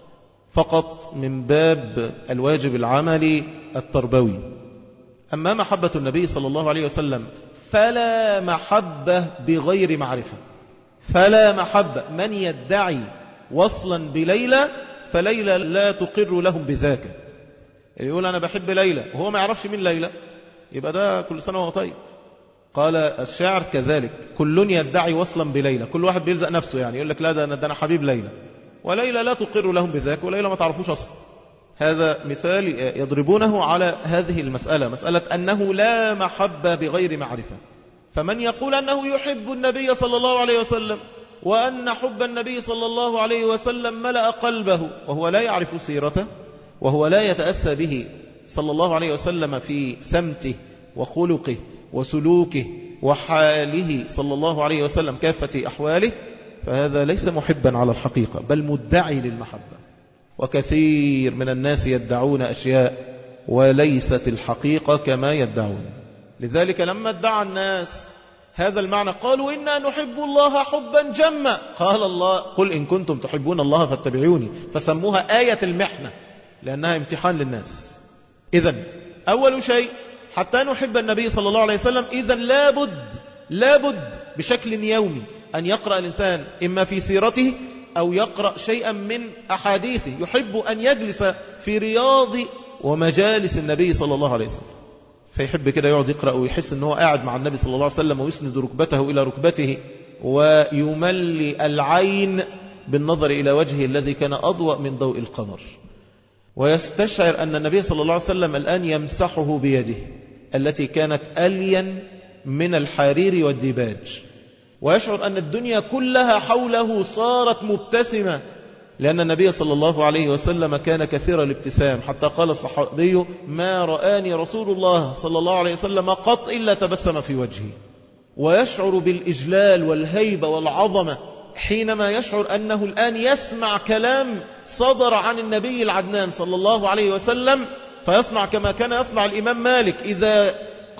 فقط من باب الواجب العملي التربوي. أما محبة النبي صلى الله عليه وسلم فلا محبة بغير معرفة. فلا محبة. من يدعي وصلا بليلى فليلى لا تقر لهم بذاك. يقول أنا بحب ليلى وهو ما يعرفش من ليلى، يبقى ده كل سنة وهو طيب. قال الشاعر كذلك كل يدعي وصلا بليلى، كل واحد بيلزق نفسه، يعني يقول لك لا ده أنا حبيب ليلى، وليلى لا تقر لهم بذاك، وليلى ما تعرفوش أصلا. هذا مثال يضربونه على هذه المسألة، مسألة أنه لا محبة بغير معرفة. فمن يقول أنه يحب النبي صلى الله عليه وسلم وأن حب النبي صلى الله عليه وسلم ملأ قلبه وهو لا يعرف سيرته وهو لا يتأسى به صلى الله عليه وسلم في سمته وخلقه وسلوكه وحاله صلى الله عليه وسلم كافة أحواله، فهذا ليس محبا على الحقيقة بل مدعي للمحبة. وكثير من الناس يدعون أشياء وليست الحقيقة كما يدعون. لذلك لما ادعى الناس هذا المعنى قالوا إنا نحب الله حبا جما، قال الله قل إن كنتم تحبون الله فاتبعوني، فسموها آية المحنة لأنها امتحان للناس. إذن أول شيء حتى نحب النبي صلى الله عليه وسلم إذن لابد بشكل يومي أن يقرأ الإنسان إما في سيرته أو يقرأ شيئا من أحاديثه، يحب أن يجلس في رياض ومجالس النبي صلى الله عليه وسلم، فيحب كده يقعد يقرأ ويحس أنه قاعد مع النبي صلى الله عليه وسلم ويسند ركبته إلى ركبته ويملي العين بالنظر إلى وجهه الذي كان أضوأ من ضوء القمر، ويستشعر أن النبي صلى الله عليه وسلم الآن يمسحه بيده التي كانت ألين من الحرير والديباج، ويشعر أن الدنيا كلها حوله صارت مبتسمة، لأن النبي صلى الله عليه وسلم كان كثير الابتسام، حتى قال الصحابي ما رآني رسول الله صلى الله عليه وسلم قط إلا تبسم في وجهي. ويشعر بالإجلال والهيبة والعظمة حينما يشعر أنه الآن يسمع كلام صدر عن النبي العدنان صلى الله عليه وسلم، فيصنع كما كان يصنع الإمام مالك إذا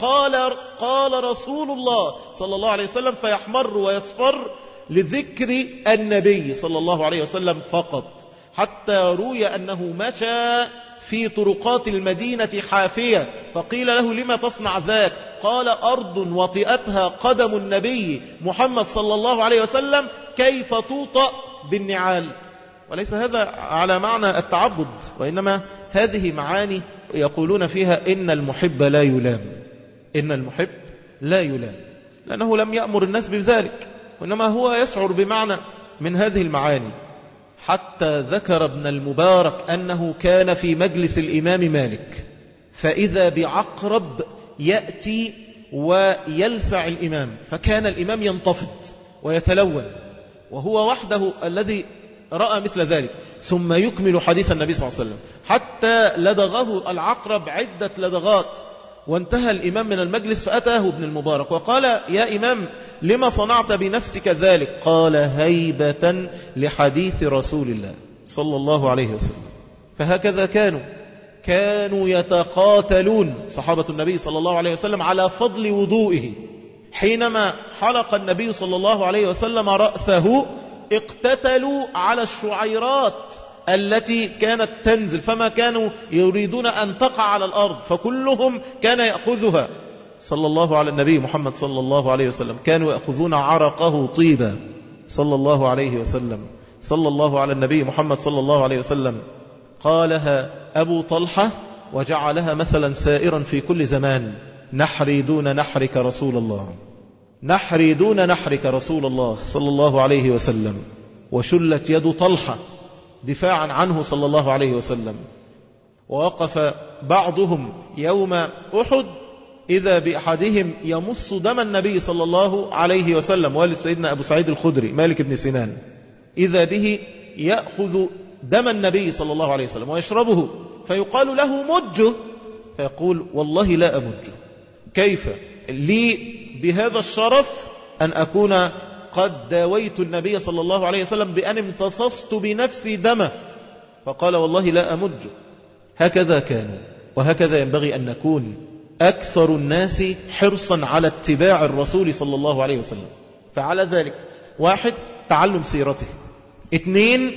قال رسول الله صلى الله عليه وسلم فيحمر ويصفر لذكر النبي صلى الله عليه وسلم فقط، حتى روي أنه مشى في طرقات المدينة حافية فقيل له لما تصنع ذاك؟ قال أرض وطئتها قدم النبي محمد صلى الله عليه وسلم كيف توطأ بالنعال. وليس هذا على معنى التعبد، وإنما هذه معاني يقولون فيها إن المحب لا يلام، إن المحب لا يلام، لأنه لم يأمر الناس بذلك، وإنما هو يشعر بمعنى من هذه المعاني. حتى ذكر ابن المبارك أنه كان في مجلس الإمام مالك فإذا بعقرب يأتي ويلسع الإمام، فكان الإمام ينتفض ويتلون وهو وحده الذي رأى مثل ذلك، ثم يكمل حديث النبي صلى الله عليه وسلم حتى لدغه العقرب عدة لدغات، وانتهى الإمام من المجلس فأتاه ابن المبارك وقال يا إمام لما صنعت بنفسك ذلك؟ قال هيبة لحديث رسول الله صلى الله عليه وسلم. فهكذا كانوا يتقاتلون صحابة النبي صلى الله عليه وسلم على فضل وضوئه. حينما حلق النبي صلى الله عليه وسلم رأسه اقتتلوا على الشعيرات التي كانت تنزل، فما كانوا يريدون أن تقع على الأرض، فكلهم كان يأخذها صلى الله على النبي محمد صلى الله عليه وسلم، كانوا يأخذون عرقه طيبا صلى الله عليه وسلم، صلى الله على النبي محمد صلى الله عليه وسلم. قالها أبو طلحة وجعلها مثلا سائرا في كل زمان: نحري دون نحرك رسول الله، نحري دون نحرك رسول الله صلى الله عليه وسلم. وشلت يد طلحة دفاعا عنه صلى الله عليه وسلم. ووقف بعضهم يوم أحد إذا بأحدهم يمص دم النبي صلى الله عليه وسلم، والد سيدنا أبو سعيد الخدري مالك بن سنان، إذا به يأخذ دم النبي صلى الله عليه وسلم ويشربه، فيقال له مجه، فيقول والله لا أمجه. كيف لي بهذا الشرف أن أكون قد داويت النبي صلى الله عليه وسلم بأن امتصصت بنفسي دمه؟ فقال والله لا أمجه. هكذا كانوا، وهكذا ينبغي أن نكون أكثر الناس حرصا على اتباع الرسول صلى الله عليه وسلم. فعلى ذلك: 1. تعلم سيرته. 2.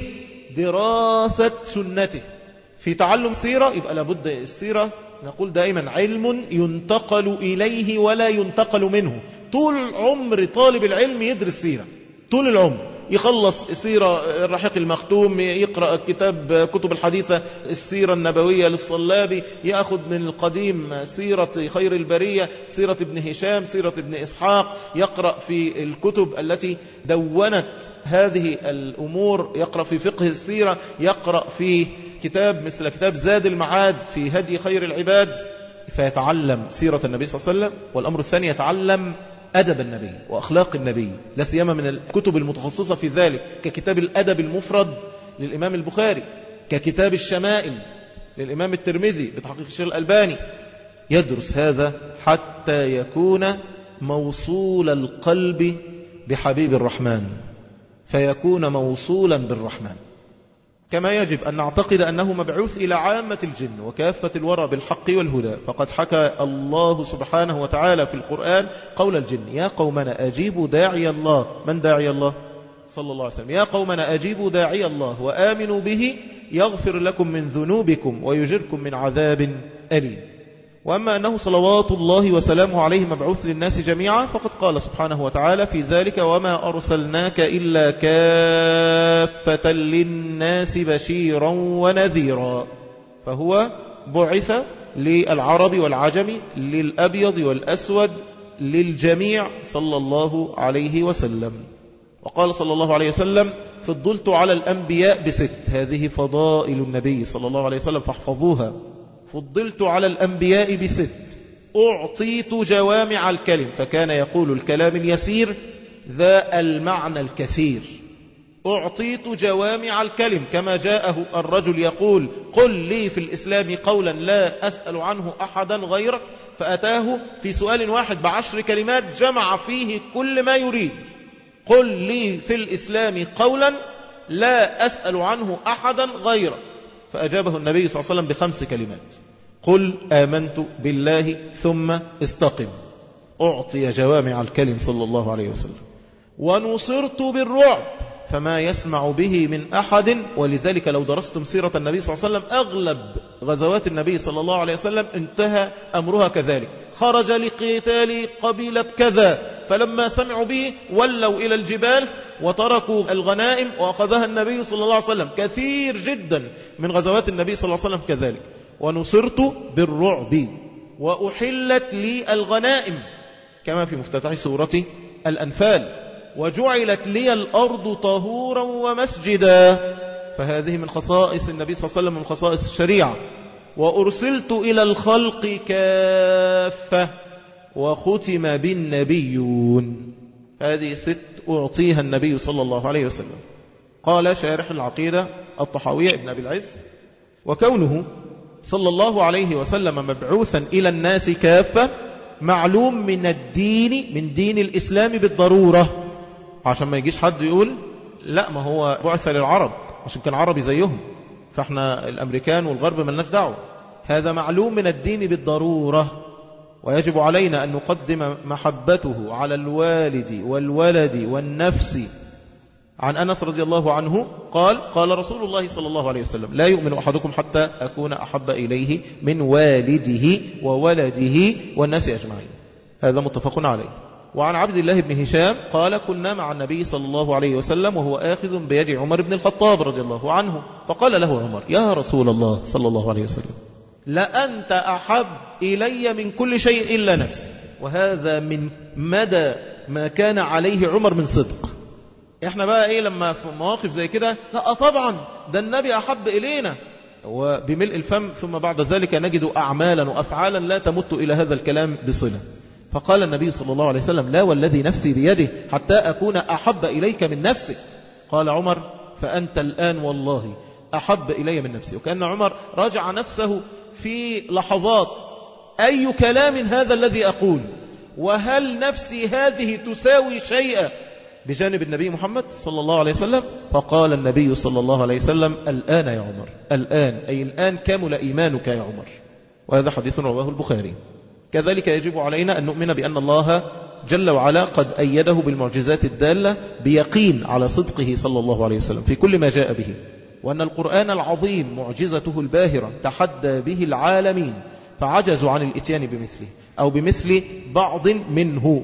دراسة سنته. في تعلم سيرة يبقى لابد السيرة، نقول دائما، علم ينتقل إليه ولا ينتقل منه. طول عمر طالب العلم يدرس سيرة، طول العمر يخلص سيرة الرحيق المختوم، يقرأ كتب الحديثة، السيرة النبوية للصلابي، يأخذ من القديم سيرة خير البرية، سيرة ابن هشام، سيرة ابن إسحاق، يقرأ في الكتب التي دونت هذه الأمور، يقرأ في فقه السيرة، يقرأ في كتاب مثل كتاب زاد المعاد في هدي خير العباد، فيتعلم سيرة النبي صلى الله عليه وسلم. والأمر الثاني: يتعلم أدب النبي وأخلاق النبي، لا سيما من الكتب المتخصصة في ذلك، ككتاب الأدب المفرد للإمام البخاري، ككتاب الشمائل للإمام الترمذي بتحقيق الشيخ الألباني. يدرس هذا حتى يكون موصول القلب بحبيب الرحمن، فيكون موصولا بالرحمن. كما يجب أن نعتقد أنه مبعوث إلى عامة الجن وكافة الورى بالحق والهدى. فقد حكى الله سبحانه وتعالى في القرآن قول الجن: يا قومنا أجيبوا داعي الله. من داعي الله؟ صلى الله عليه وسلم. يا قومنا أجيبوا داعي الله وآمنوا به يغفر لكم من ذنوبكم ويجركم من عذاب أليم. وأما أنه صلوات الله وسلامه عليه مبعوث للناس جميعا، فقد قال سبحانه وتعالى في ذلك: وما أرسلناك إلا كافة للناس بشيرا ونذيرا. فهو بعث للعرب والعجم، للأبيض والأسود، للجميع صلى الله عليه وسلم. وقال صلى الله عليه وسلم: فضلت على الأنبياء ب6. هذه فضائل النبي صلى الله عليه وسلم فاحفظوها. فضلت على الأنبياء ب6: أعطيت جوامع الكلم، فكان يقول الكلام اليسير ذا المعنى الكثير. أعطيت جوامع الكلم، كما جاءه الرجل يقول: قل لي في الإسلام قولا لا أسأل عنه أحدا غيرك، فأتاه في سؤال واحد ب10 كلمات جمع فيه كل ما يريد. قل لي في الإسلام قولا لا أسأل عنه أحدا غيرك، فأجابه النبي صلى الله عليه وسلم ب5 كلمات: قل آمنت بالله ثم استقم. أعطي جوامع الكلم صلى الله عليه وسلم. ونصرت بالرعب، فما يسمع به من أحد. ولذلك لو درستم سيرة النبي صلى الله عليه وسلم، أغلب غزوات النبي صلى الله عليه وسلم انتهى أمرها كذلك: خرج لقتال قبيلة كذا، فلما سمعوا به ولوا إلى الجبال وتركوا الغنائم وأخذها النبي صلى الله عليه وسلم. كثير جدا من غزوات النبي صلى الله عليه وسلم كذلك. ونصرت بالرعب وأحلت لي الغنائم، كما في مفتتح سورة الأنفال: وجعلت لي الأرض طهورا ومسجدا. فهذه من خصائص النبي صلى الله عليه وسلم، من خصائص الشريعة. وأرسلت إلى الخلق كافة وختم بالنبيون. هذه 6 أعطيها النبي صلى الله عليه وسلم. قال شارح العقيدة الطحاوية ابن أبي العز: وكونه صلى الله عليه وسلم مبعوثا إلى الناس كافة معلوم من الدين، من دين الإسلام بالضرورة، عشان ما يجيش حد يقول لا ما هو بعث للعرب عشان كان عربي زيهم، فاحنا الأمريكان والغرب ملناش دعوة. هذا معلوم من الدين بالضرورة، ويجب علينا أن نقدم محبته على الوالد والولد والنفس. عن أنس رضي الله عنه قال: قال رسول الله صلى الله عليه وسلم: لا يؤمن أحدكم حتى أكون أحب إليه من والده وولده والناس أجمعين. هذا متفق عليه. وعن عبد الله بن هشام قال كنا مع النبي صلى الله عليه وسلم وهو آخذ بيد عمر بن الخطاب رضي الله عنه، فقال له عمر يا رسول الله صلى الله عليه وسلم لأنت أحب إلي من كل شيء إلا نفسي. وهذا من مدى ما كان عليه عمر من صدق. احنا بقى ايه لما في مواقف زي كده، لا طبعا ده النبي أحب إلينا، وبملء الفم، ثم بعد ذلك نجد أعمالا وأفعالا لا تمت إلى هذا الكلام بصلة. فقال النبي صلى الله عليه وسلم لا والذي نفسي بيده حتى أكون أحب إليك من نفسك. قال عمر فأنت الآن والله أحب إلي من نفسي. وكأن عمر رجع نفسه في لحظات، أي كلام هذا الذي أقول، وهل نفسي هذه تساوي شيئا بجانب النبي محمد صلى الله عليه وسلم؟ فقال النبي صلى الله عليه وسلم الآن يا عمر، الآن أي الآن كمل إيمانك يا عمر. وهذا حديث رواه البخاري. كذلك يجب علينا أن نؤمن بأن الله جل وعلا قد أيده بالمعجزات الدالة بيقين على صدقه صلى الله عليه وسلم في كل ما جاء به، وأن القرآن العظيم معجزته الباهرة تحدى به العالمين فعجزوا عن الاتيان بمثله أو بمثل بعض منه.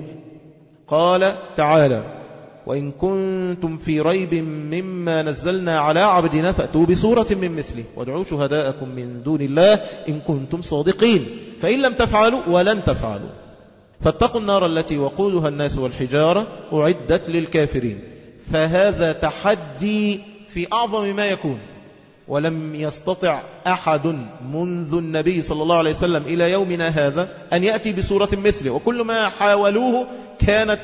قال تعالى وإن كنتم في ريب مما نزلنا على عبدنا فأتوا بسورة من مثله وادعوا شهداءكم من دون الله إن كنتم صادقين فإن لم تفعلوا ولن تفعلوا فاتقوا النار التي وقودها الناس والحجارة أعدت للكافرين. فهذا تحدي في أعظم ما يكون، ولم يستطع أحد منذ النبي صلى الله عليه وسلم إلى يومنا هذا أن يأتي بسورة مثله، وكل ما حاولوه كانت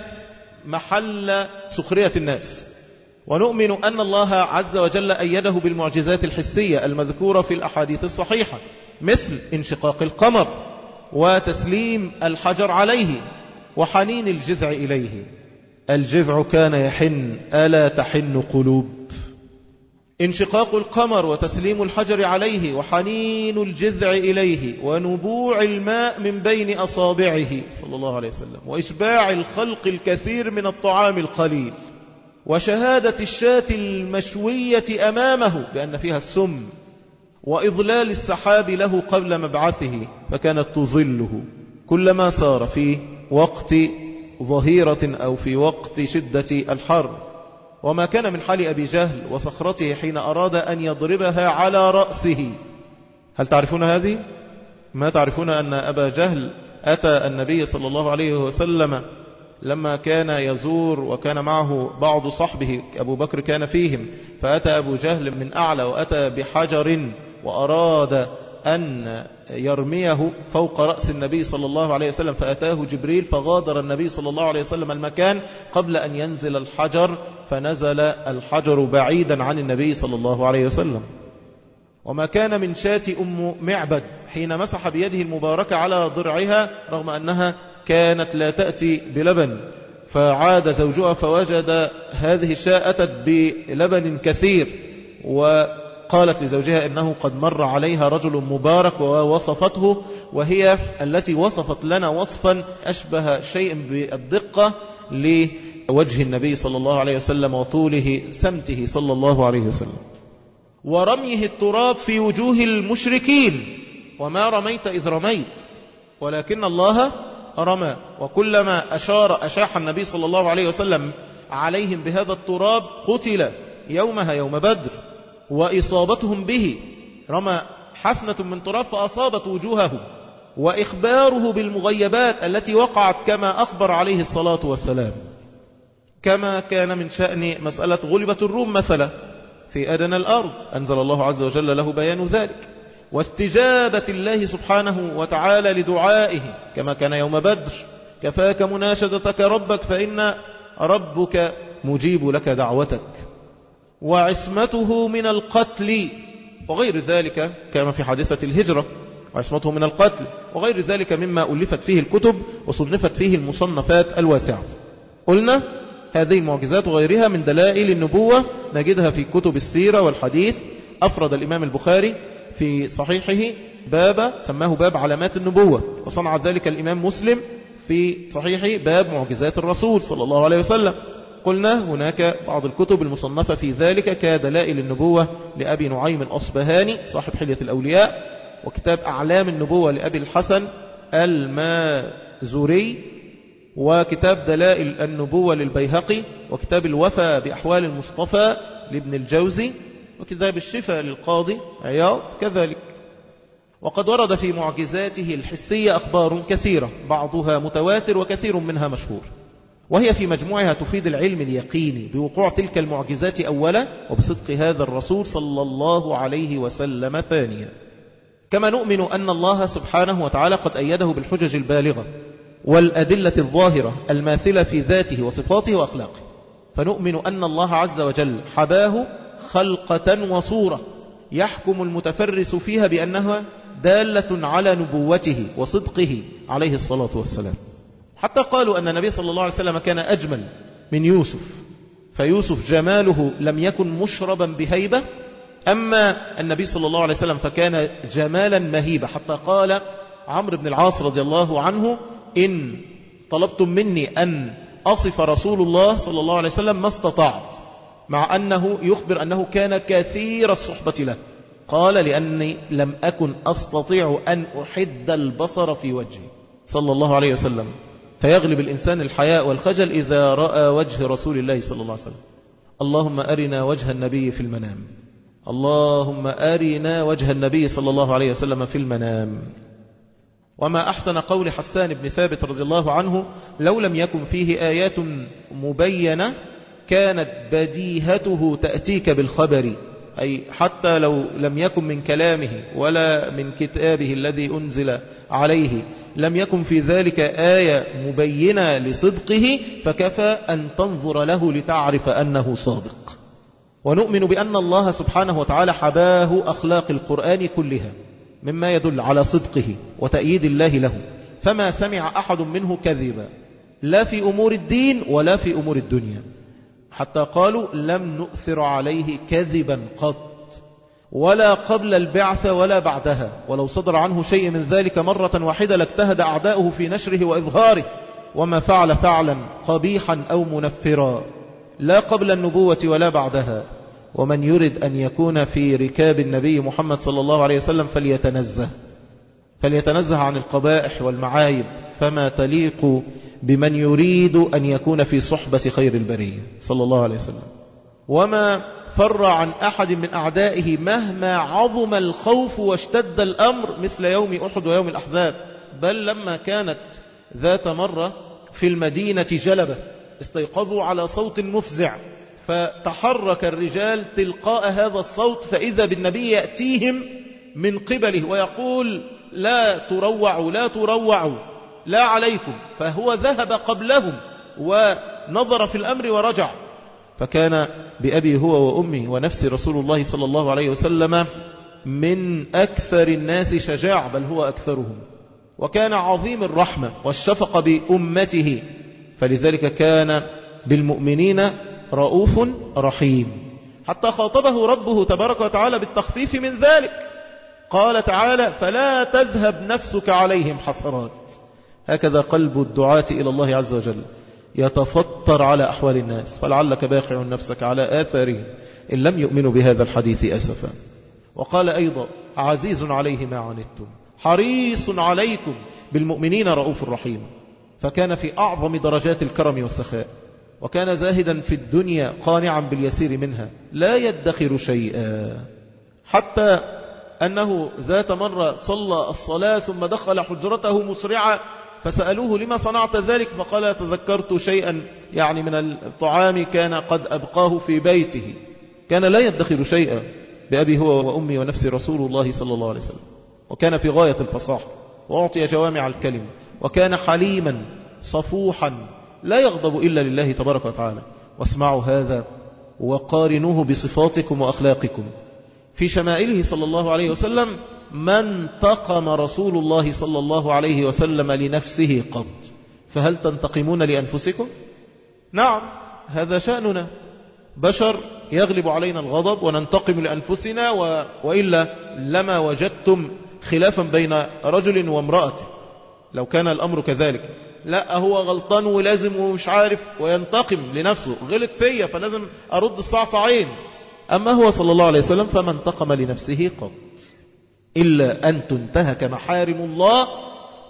محل سخرية الناس. ونؤمن أن الله عز وجل أيده بالمعجزات الحسية المذكورة في الأحاديث الصحيحة، مثل انشقاق القمر وتسليم الحجر عليه وحنين الجذع إليه. الجذع كان يحن ألا تحن قلوب. انشقاق القمر وتسليم الحجر عليه وحنين الجذع إليه ونبوع الماء من بين أصابعه صلى الله عليه وسلم وإشباع الخلق الكثير من الطعام القليل وشهادة الشاة المشوية أمامه بأن فيها السم وإضلال السحاب له قبل مبعثه فكانت تظله كلما صار في وقت ظهيرة أو في وقت شدة الحر. وما كان من حال أبي جهل وصخرته حين أراد أن يضربها على رأسه. هل تعرفون هذه؟ ما تعرفون أن أبا جهل أتى النبي صلى الله عليه وسلم لما كان يزور وكان معه بعض صحبه أبو بكر كان فيهم، فأتى أبو جهل من أعلى وأتى بحجر وأراد أن يرميه فوق رأس النبي صلى الله عليه وسلم، فأتاه جبريل فغادر النبي صلى الله عليه وسلم المكان قبل أن ينزل الحجر، فنزل الحجر بعيدا عن النبي صلى الله عليه وسلم. وما كان من شاة أم معبد حين مسح بيده المباركة على ضرعها رغم أنها كانت لا تأتي بلبن، فعاد زوجها فوجد هذه الشاة أتت بلبن كثير، وقالت لزوجها إنه قد مر عليها رجل مبارك ووصفته، وهي التي وصفت لنا وصفا أشبه شيء بالدقة لوجه النبي صلى الله عليه وسلم وطوله سمته صلى الله عليه وسلم. ورميه التراب في وجوه المشركين وما رميت إذ رميت ولكن الله رمى، وكلما أشاح النبي صلى الله عليه وسلم عليهم بهذا التراب قتل يومها يوم بدر. وإصابتهم به رمى حفنة من تراب فأصابت وجوههم، وإخباره بالمغيبات التي وقعت كما أخبر عليه الصلاة والسلام، كما كان من شأن مسألة غلبة الروم مثلا في أدنى الأرض، أنزل الله عز وجل له بيان ذلك، واستجابة الله سبحانه وتعالى لدعائه كما كان يوم بدر، كفاك مناشدتك ربك فإن ربك مجيب لك دعوتك، وعصمته من القتل وغير ذلك كما في حادثة الهجرة، وعصمته من القتل وغير ذلك مما ألفت فيه الكتب وصنفت فيه المصنفات الواسعة. قلنا هذه المعجزات وغيرها من دلائل النبوة نجدها في كتب السيرة والحديث. أفرد الإمام البخاري في صحيحه باب سماه باب علامات النبوة، وصنع ذلك الإمام مسلم في صحيحه باب معجزات الرسول صلى الله عليه وسلم. قلنا هناك بعض الكتب المصنفة في ذلك كدلائل النبوة لأبي نعيم الأصبهاني صاحب حلية وكتاب دلائل النبوة للبيهقي، وكتاب الوفا بأحوال المصطفى لابن الجوزي، وكتاب الشفاء للقاضي عياض كذلك. وقد ورد في معجزاته الحسية أخبار كثيرة، بعضها متواتر وكثير منها مشهور، وهي في مجموعها تفيد العلم اليقيني بوقوع تلك المعجزات أولا، وبصدق هذا الرسول صلى الله عليه وسلم ثانيا. كما نؤمن أن الله سبحانه وتعالى قد أيده بالحجج البالغة والأدلة الظاهرة الماثلة في ذاته وصفاته وأخلاقه، فنؤمن أن الله عز وجل حباه خلقة وصورة يحكم المتفرس فيها بأنها دالة على نبوته وصدقه عليه الصلاة والسلام، حتى قالوا أن النبي صلى الله عليه وسلم كان أجمل من يوسف، فيوسف جماله لم يكن مشربا بهيبة، أما النبي صلى الله عليه وسلم فكان جمالا مهيبا، حتى قال عمرو بن العاص رضي الله عنه: إن طلبتم مني أن أصف رسول الله صلى الله عليه وسلم ما استطعت، مع أنه يخبر أنه كان كثير الصحبة له، قال: لأني لم أكن أستطيع أن أحد البصر في وجهه صلى الله عليه وسلم، فيغلب الإنسان الحياء والخجل إذا رأى وجه رسول الله صلى الله عليه وسلم. اللهم أرنا وجه النبي في المنام، اللهم أرنا وجه النبي صلى الله عليه وسلم في المنام. وما أحسن قول حسان بن ثابت رضي الله عنه: لو لم يكن فيه آيات مبينة كانت بديهته تأتيك بالخبر، أي حتى لو لم يكن من كلامه ولا من كتابه الذي أنزل عليه لم يكن في ذلك آية مبينة لصدقه، فكفى أن تنظر له لتعرف أنه صادق. ونؤمن بأن الله سبحانه وتعالى حباه أخلاق القرآن كلها مما يدل على صدقه وتأييد الله له، فما سمع أحد منه كذبا لا في أمور الدين ولا في أمور الدنيا، حتى قالوا: لم نؤثر عليه كذبا قط، ولا قبل البعثة ولا بعدها، ولو صدر عنه شيء من ذلك مرة واحدة لاجتهد أعداؤه في نشره وإظهاره، وما فعل فعلا قبيحا أو منفرا، لا قبل النبوة ولا بعدها. ومن يرد أن يكون في ركاب النبي محمد صلى الله عليه وسلم فليتنزه عن القبائح والمعايب، فما تليق بمن يريد أن يكون في صحبة خير البرية صلى الله عليه وسلم. وما فر عن أحد من أعدائه مهما عظم الخوف واشتد الأمر مثل يوم أحد ويوم الأحزاب، بل لما كانت ذات مرة في المدينة جلبة استيقظوا على صوت مفزع، فتحرك الرجال تلقاء هذا الصوت، فإذا بالنبي يأتيهم من قبله ويقول: لا تروعوا لا تروعوا، لا عليكم، فهو ذهب قبلهم ونظر في الأمر ورجع. فكان بأبي هو وأمي ونفس رسول الله صلى الله عليه وسلم من أكثر الناس شجاع، بل هو أكثرهم، وكان عظيم الرحمة والشفقة بأمته، فلذلك كان بالمؤمنين رؤوف رحيم، حتى خاطبه ربه تبارك وتعالى بالتخفيف من ذلك، قال تعالى: فلا تذهب نفسك عليهم حسرات. هكذا قلب الدعاة إلى الله عز وجل يتفطر على أحوال الناس، فلعلك باخع نفسك على آثارهم إن لم يؤمنوا بهذا الحديث أسفا. وقال أيضا: عزيز عليه ما عنتم حريص عليكم بالمؤمنين رؤوف رحيم، فكان في أعظم درجات الكرم والسخاء، وكان زاهدا في الدنيا قانعا باليسير منها لا يدخر شيئا، حتى أنه ذات مرة صلى الصلاة ثم دخل حجرته مسرعا، فسألوه: لما صنعت ذلك؟ فقال: تذكرت شيئا يعني من الطعام كان قد أبقاه في بيته. كان لا يدخر شيئا بأبي هو وأمي ونفس رسول الله صلى الله عليه وسلم، وكان في غاية الفصاحة، وأعطي جوامع الكلم، وكان حليما صفوحا لا يغضب إلا لله تبارك وتعالى. واسمعوا هذا وقارنوه بصفاتكم وأخلاقكم. في شمائله صلى الله عليه وسلم: ما انتقم رسول الله صلى الله عليه وسلم لنفسه قط، فهل تنتقمون لأنفسكم؟ نعم، هذا شأننا، بشر يغلب علينا الغضب وننتقم لأنفسنا، وإلا لما وجدتم خلافا بين رجل وامرأة لو كان الأمر كذلك. لا، هو غلطان ولازم ومش عارف وينتقم لنفسه، غلط فيا فلازم أرد الصعصعين. أما هو صلى الله عليه وسلم فما انتقم لنفسه قط، إلا أن تنتهك محارم الله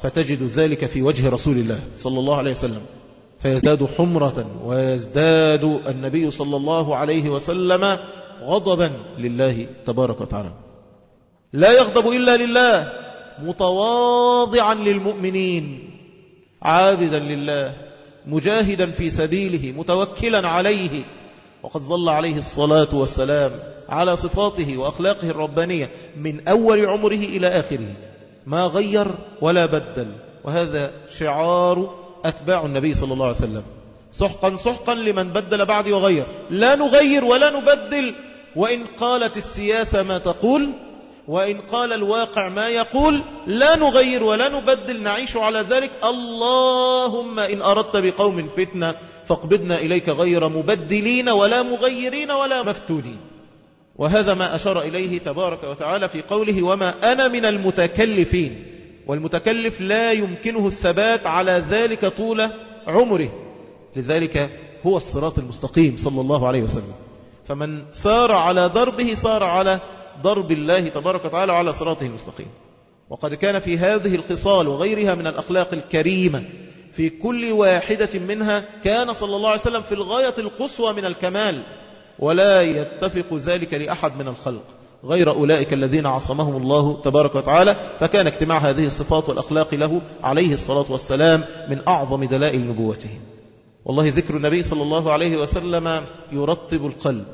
فتجد ذلك في وجه رسول الله صلى الله عليه وسلم، فيزداد حمرة ويزداد النبي صلى الله عليه وسلم غضبا لله تبارك وتعالى. لا يغضب إلا لله، متواضعا للمؤمنين، عابدا لله، مجاهدا في سبيله، متوكلا عليه. وقد ظل عليه الصلاة والسلام على صفاته وأخلاقه الربانية من أول عمره إلى آخره، ما غير ولا بدل. وهذا شعار أتباع النبي صلى الله عليه وسلم. سحقا سحقا لمن بدل بعدي وغير، لا نغير ولا نبدل، وإن قالت السياسة ما تقول، وإن قال الواقع ما يقول، لا نغير ولا نبدل، نعيش على ذلك. اللهم إن أردت بقوم فتنة فاقبضنا إليك غير مبدلين ولا مغيرين ولا مفتونين. وهذا ما أشار إليه تبارك وتعالى في قوله وما أنا من المتكلفين. والمتكلف لا يمكنه الثبات على ذلك طول عمره، لذلك هو الصراط المستقيم صلى الله عليه وسلم. فمن سار على دربه سار على ضرب الله تبارك وتعالى على صراطه المستقيم. وقد كان في هذه الخصال وغيرها من الأخلاق الكريمة في كل واحدة منها كان صلى الله عليه وسلم في الغاية القصوى من الكمال، ولا يتفق ذلك لأحد من الخلق غير أولئك الذين عصمهم الله تبارك وتعالى. فكان اجتماع هذه الصفات والأخلاق له عليه الصلاة والسلام من أعظم دلائل نبوته. والله ذكر النبي صلى الله عليه وسلم يرطب القلب،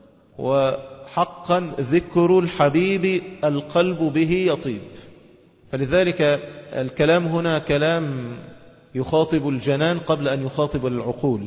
وحقا ذكر الحبيب القلب به يطيب. فلذلك الكلام هنا كلام يخاطب الجنان قبل أن يخاطب العقول.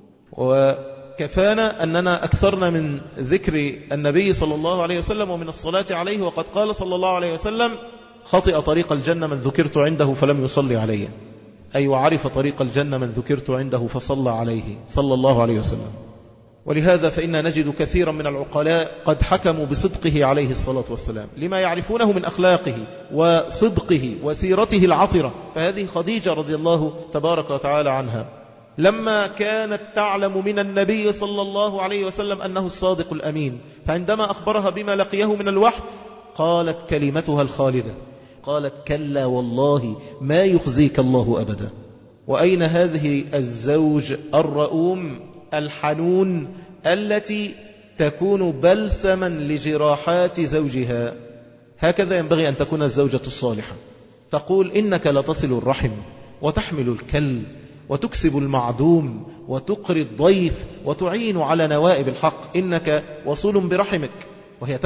وكفانا أننا أكثرنا من ذكر النبي صلى الله عليه وسلم ومن الصلاة عليه. وقد قال صلى الله عليه وسلم خطئ طريق الجنة من ذكرت عنده فلم يصلي عليه، أي وعرف طريق الجنة من ذكرت عنده فصلى عليه صلى الله عليه وسلم. ولهذا فإنا نجد كثيرا من العقلاء قد حكموا بصدقه عليه الصلاة والسلام لما يعرفونه من أخلاقه وصدقه وسيرته العطرة. فهذه خديجة رضي الله تبارك وتعالى عنها لما كانت تعلم من النبي صلى الله عليه وسلم أنه الصادق الأمين، فعندما أخبرها بما لقيه من الوحي قالت كلمتها الخالدة، قالت كلا والله ما يخزيك الله أبدا. وأين هذه الزوج الرؤوم الحنون التي تكون بلسما لجراحات زوجها؟ هكذا ينبغي أن تكون الزوجة الصالحة، تقول إنك لتصل الرحم وتحمل الكل وتكسب المعدوم وتقري الضيف وتعين على نوائب الحق، إنك وصول برحمك. وهي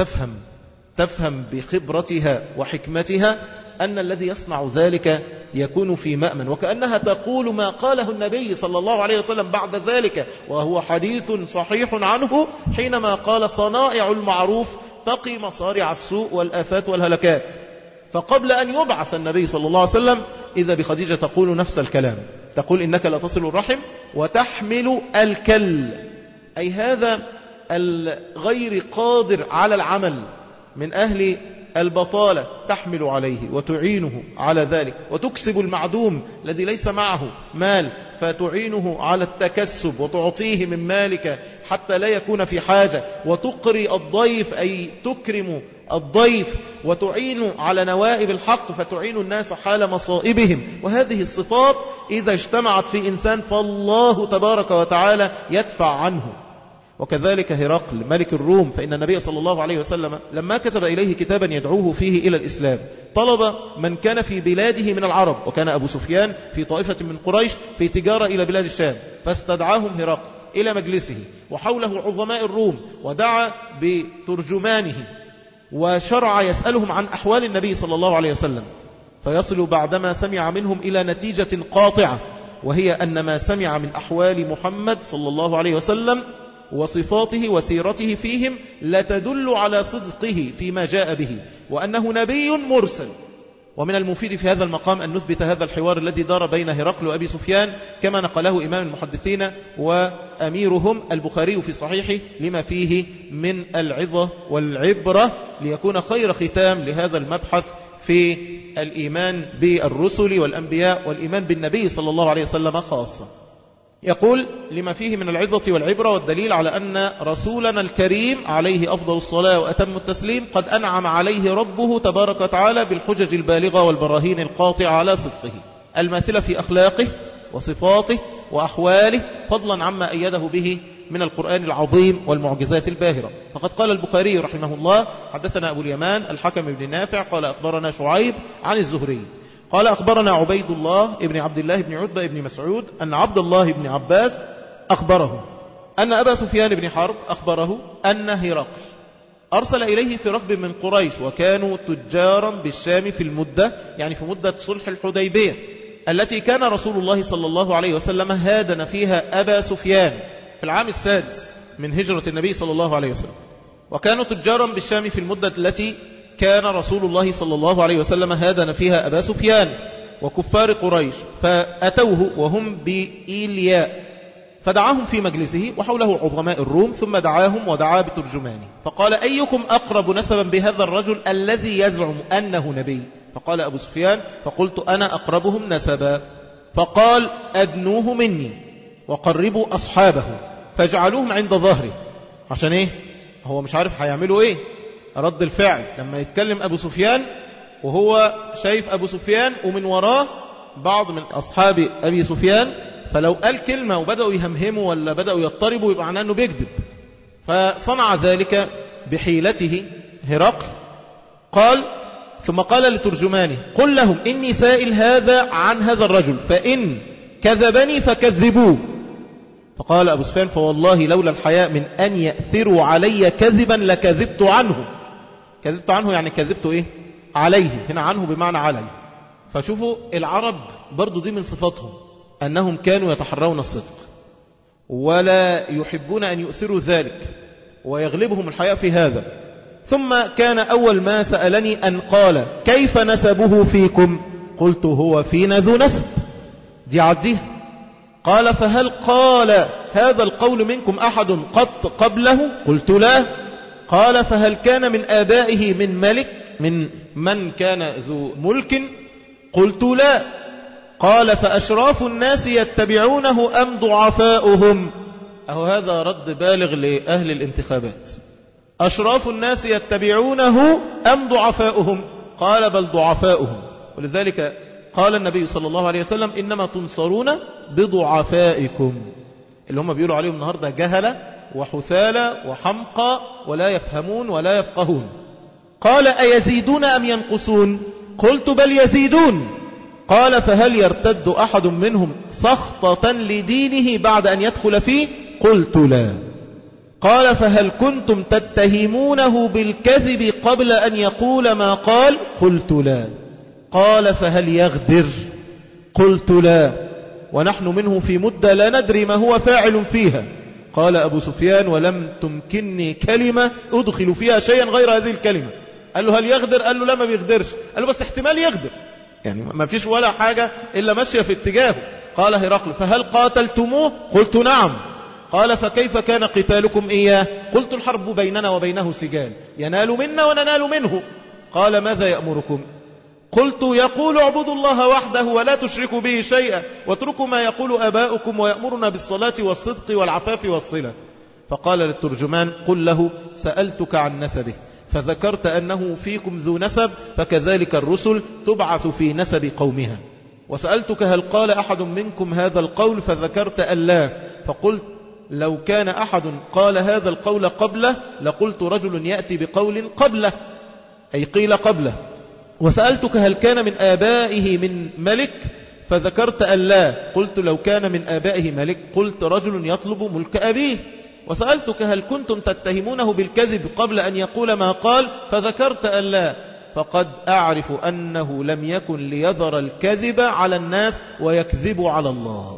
تفهم بخبرتها وحكمتها أن الذي يصنع ذلك يكون في مأمن، وكأنها تقول ما قاله النبي صلى الله عليه وسلم بعد ذلك، وهو حديث صحيح عنه حينما قال صنائع المعروف تقي مصارع السوء والآفات والهلكات. فقبل أن يبعث النبي صلى الله عليه وسلم إذا بخديجة تقول نفس الكلام، تقول إنك لا تصل الرحم وتحمل الكل، أي هذا الغير قادر على العمل من أهل البطالة تحمل عليه وتعينه على ذلك، وتكسب المعدوم الذي ليس معه مال فتعينه على التكسب وتعطيه من مالك حتى لا يكون في حاجة، وتقري الضيف أي تكرم الضيف وتعين على نوائب الحق فتعين الناس حال مصائبهم. وهذه الصفات إذا اجتمعت في إنسان فالله تبارك وتعالى يدفع عنه. وكذلك هرقل ملك الروم، فإن النبي صلى الله عليه وسلم لما كتب إليه كتابا يدعوه فيه إلى الإسلام طلب من كان في بلاده من العرب، وكان أبو سفيان في طائفة من قريش في تجارة إلى بلاد الشام، فاستدعاهم هرقل إلى مجلسه وحوله عظماء الروم ودعا بترجمانه وشرع يسألهم عن أحوال النبي صلى الله عليه وسلم، فيصل بعدما سمع منهم إلى نتيجة قاطعة، وهي أن ما سمع من أحوال محمد صلى الله عليه وسلم وصفاته وسيرته فيهم لتدل على صدقه فيما جاء به وأنه نبي مرسل. ومن المفيد في هذا المقام أن نثبت هذا الحوار الذي دار بين هرقل وأبي سفيان كما نقله إمام المحدثين وأميرهم البخاري في صحيحه لما فيه من العظة والعبرة، ليكون خير ختام لهذا المبحث في الإيمان بالرسل والأنبياء والإيمان بالنبي صلى الله عليه وسلم خاصة. يقول لما فيه من العظة والعبرة والدليل على أن رسولنا الكريم عليه أفضل الصلاة وأتم التسليم قد أنعم عليه ربه تبارك وتعالى بالحجج البالغة والبراهين القاطعة على صدقه الماثلة في أخلاقه وصفاته وأحواله، فضلا عما أيده به من القرآن العظيم والمعجزات الباهرة. فقد قال البخاري رحمه الله: حدثنا أبو اليمان الحكم بن نافع قال أخبرنا شعيب عن الزهري قال أخبرنا عبيد الله ابن عبد الله بن عتبة بن مسعود أن عبد الله بن عباس أخبره أن أبا سفيان بن حرب أخبره أن هرقل أرسل إليه في ركب من قريش، وكانوا تجارا بالشام في المدة، يعني في مدة صلح الحديبية التي كان رسول الله صلى الله عليه وسلم هادن فيها أبا سفيان في العام السادس من هجرة النبي صلى الله عليه وسلم. وكانوا تجارا بالشام في المدة التي كان رسول الله صلى الله عليه وسلم هادن فيها أبا سفيان وكفار قريش، فأتوه وهم بإيلياء فدعاهم في مجلسه وحوله عظماء الروم، ثم دعاهم ودعا بترجمانه فقال: أيكم أقرب نسبا بهذا الرجل الذي يزعم أنه نبي؟ فقال أبو سفيان: فقلت أنا أقربهم نسبا. فقال: أدنوه مني وقربوا أصحابه فاجعلوهم عند ظهره. عشان إيه؟ هو مش عارف هيعملوا إيه، رد الفعل لما يتكلم أبو سفيان وهو شايف أبو سفيان ومن وراه بعض من أصحاب أبي سفيان، فلو قال كلمة وبدأوا يهمهموا ولا بدأوا يضطربوا يبقى معناه أنه بيكذب. فصنع ذلك بحيلته هرقل. قال ثم قال لترجمانه: قل لهم إني سائل هذا عن هذا الرجل، فإن كذبني فكذبوه. فقال أبو سفيان: فوالله لولا الحياء من أن يأثروا علي كذبا لكذبت عنه. كذبت عنه يعني كذبت إيه؟ عليه، هنا عنه بمعنى علي. فشوفوا العرب برضو دي من صفاتهم أنهم كانوا يتحرون الصدق ولا يحبون أن يؤثروا ذلك، ويغلبهم الحياء في هذا. ثم كان أول ما سألني أن قال: كيف نسبه فيكم؟ قلت: هو فينا ذو نسب، دي عديها. قال: فهل قال هذا القول منكم أحد قط قبله؟ قلت: لا. قال: فهل كان من آبائه من ملك، من كان ذو ملك؟ قلت: لا. قال: فأشراف الناس يتبعونه أم ضعفاؤهم؟ أهو هذا رد بالغ لأهل الانتخابات. أشراف الناس يتبعونه أم ضعفاؤهم؟ قال: بل ضعفاؤهم. ولذلك قال النبي صلى الله عليه وسلم: إنما تنصرون بضعفائكم، اللي هم بيقولوا عليهم النهاردة جهلة وحثالة وحمقى ولا يفهمون ولا يفقهون. قال: أيزيدون أم ينقصون؟ قلت: بل يزيدون. قال: فهل يرتد أحد منهم سخطة لدينه بعد أن يدخل فيه؟ قلت: لا. قال: فهل كنتم تتهمونه بالكذب قبل أن يقول ما قال؟ قلت: لا. قال: فهل يغدر؟ قلت: لا. ونحن منه في مدة لا ندري ما هو فاعل فيها. قال أبو سفيان: ولم تمكنني كلمة أدخل فيها شيئا غير هذه الكلمة. قال له: هل يغدر؟ قال له: لا، ما بيغدرش. قال له: بس احتمال يغدر، يعني ما فيش ولا حاجة إلا ماشية في اتجاهه. قال هرقل: فهل قاتلتموه؟ قلت: نعم. قال: فكيف كان قتالكم إياه؟ قلت: الحرب بيننا وبينه سجال، ينال منا وننال منه. قال: ماذا يأمركم؟ قلت: يقول: اعبدوا الله وحده ولا تشركوا به شيئا واتركوا ما يقول آباؤكم ويأمرنا بالصلاة والصدق والعفاف والصلة. فقال للترجمان: قل له: سألتك عن نسبه فذكرت أنه فيكم ذو نسب، فكذلك الرسل تبعث في نسب قومها. وسألتك: هل قال أحد منكم هذا القول؟ فذكرت ألا، فقلت: لو كان أحد قال هذا القول قبله لقلت رجل يأتي بقول قبله، أي قيل قبله. وسألتك: هل كان من آبائه من ملك؟ فذكرت ألا، قلت: لو كان من آبائه ملك قلت رجل يطلب ملك أبيه. وسألتك: هل كنتم تتهمونه بالكذب قبل أن يقول ما قال؟ فذكرت ألا. فقد أعرف أنه لم يكن ليذر الكذب على الناس ويكذب على الله،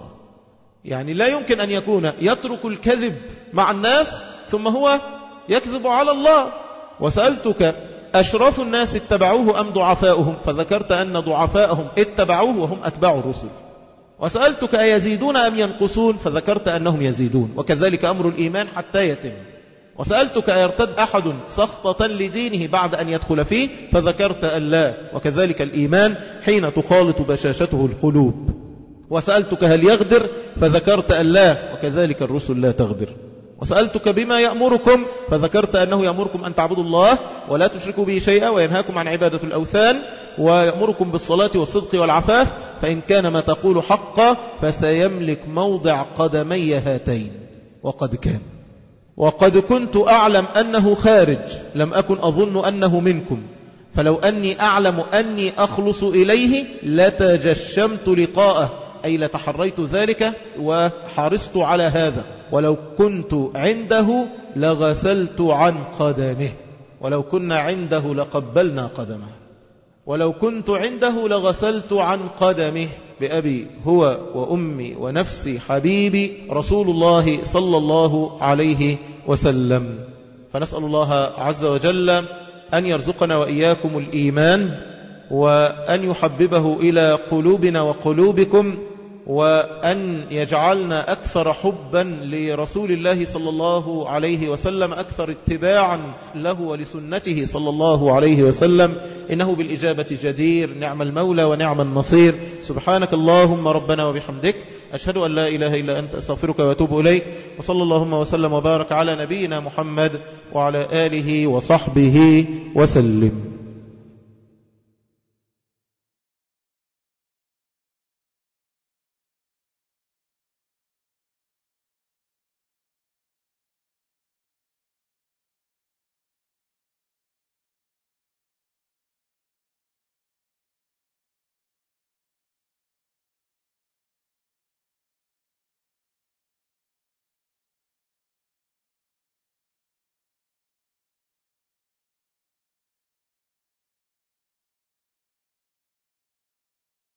يعني لا يمكن أن يكون يترك الكذب مع الناس ثم هو يكذب على الله. وسألتك: أشراف الناس اتبعوه أم ضعفاؤهم؟ فذكرت أن ضعفاءهم اتبعوه وهم أتباع الرسل. وسألتك: أيزيدون أم ينقصون؟ فذكرت أنهم يزيدون، وكذلك أمر الإيمان حتى يتم. وسألتك: أيرتد أحد سخطة لدينه بعد أن يدخل فيه؟ فذكرت ألا، وكذلك الإيمان حين تخالط بشاشته القلوب. وسألتك: هل يغدر؟ فذكرت أن لا، وكذلك الرسل لا تغدر. وسألتك بما يأمركم فذكرت أنه يأمركم أن تعبدوا الله ولا تشركوا به شيئا، وينهاكم عن عبادة الأوثان، ويأمركم بالصلاة والصدق والعفاف، فإن كان ما تقول حقا فسيملك موضع قدمي هاتين. وقد كان، وقد كنت أعلم أنه خارج، لم أكن أظن أنه منكم، فلو أني أعلم أني أخلص إليه لتجشمت لقاءه، أي لتحريت ذلك وحرصت على هذا. ولو كنت عنده لغسلت عن قدمه، ولو كنا عنده لقبلنا قدمه، ولو كنت عنده لغسلت عن قدمه، بأبي هو وأمي ونفسي حبيبي رسول الله صلى الله عليه وسلم. فنسأل الله عز وجل أن يرزقنا وإياكم الإيمان، وأن يحببه إلى قلوبنا وقلوبكم، وأن يجعلنا أكثر حبا لرسول الله صلى الله عليه وسلم، أكثر اتباعا له ولسنته صلى الله عليه وسلم، إنه بالإجابة جدير، نعم المولى ونعم النصير. سبحانك اللهم ربنا وبحمدك، أشهد أن لا إله إلا أنت، أستغفرك وأتوب إليك. وصلى اللهم وسلم وبارك على نبينا محمد وعلى آله وصحبه وسلم.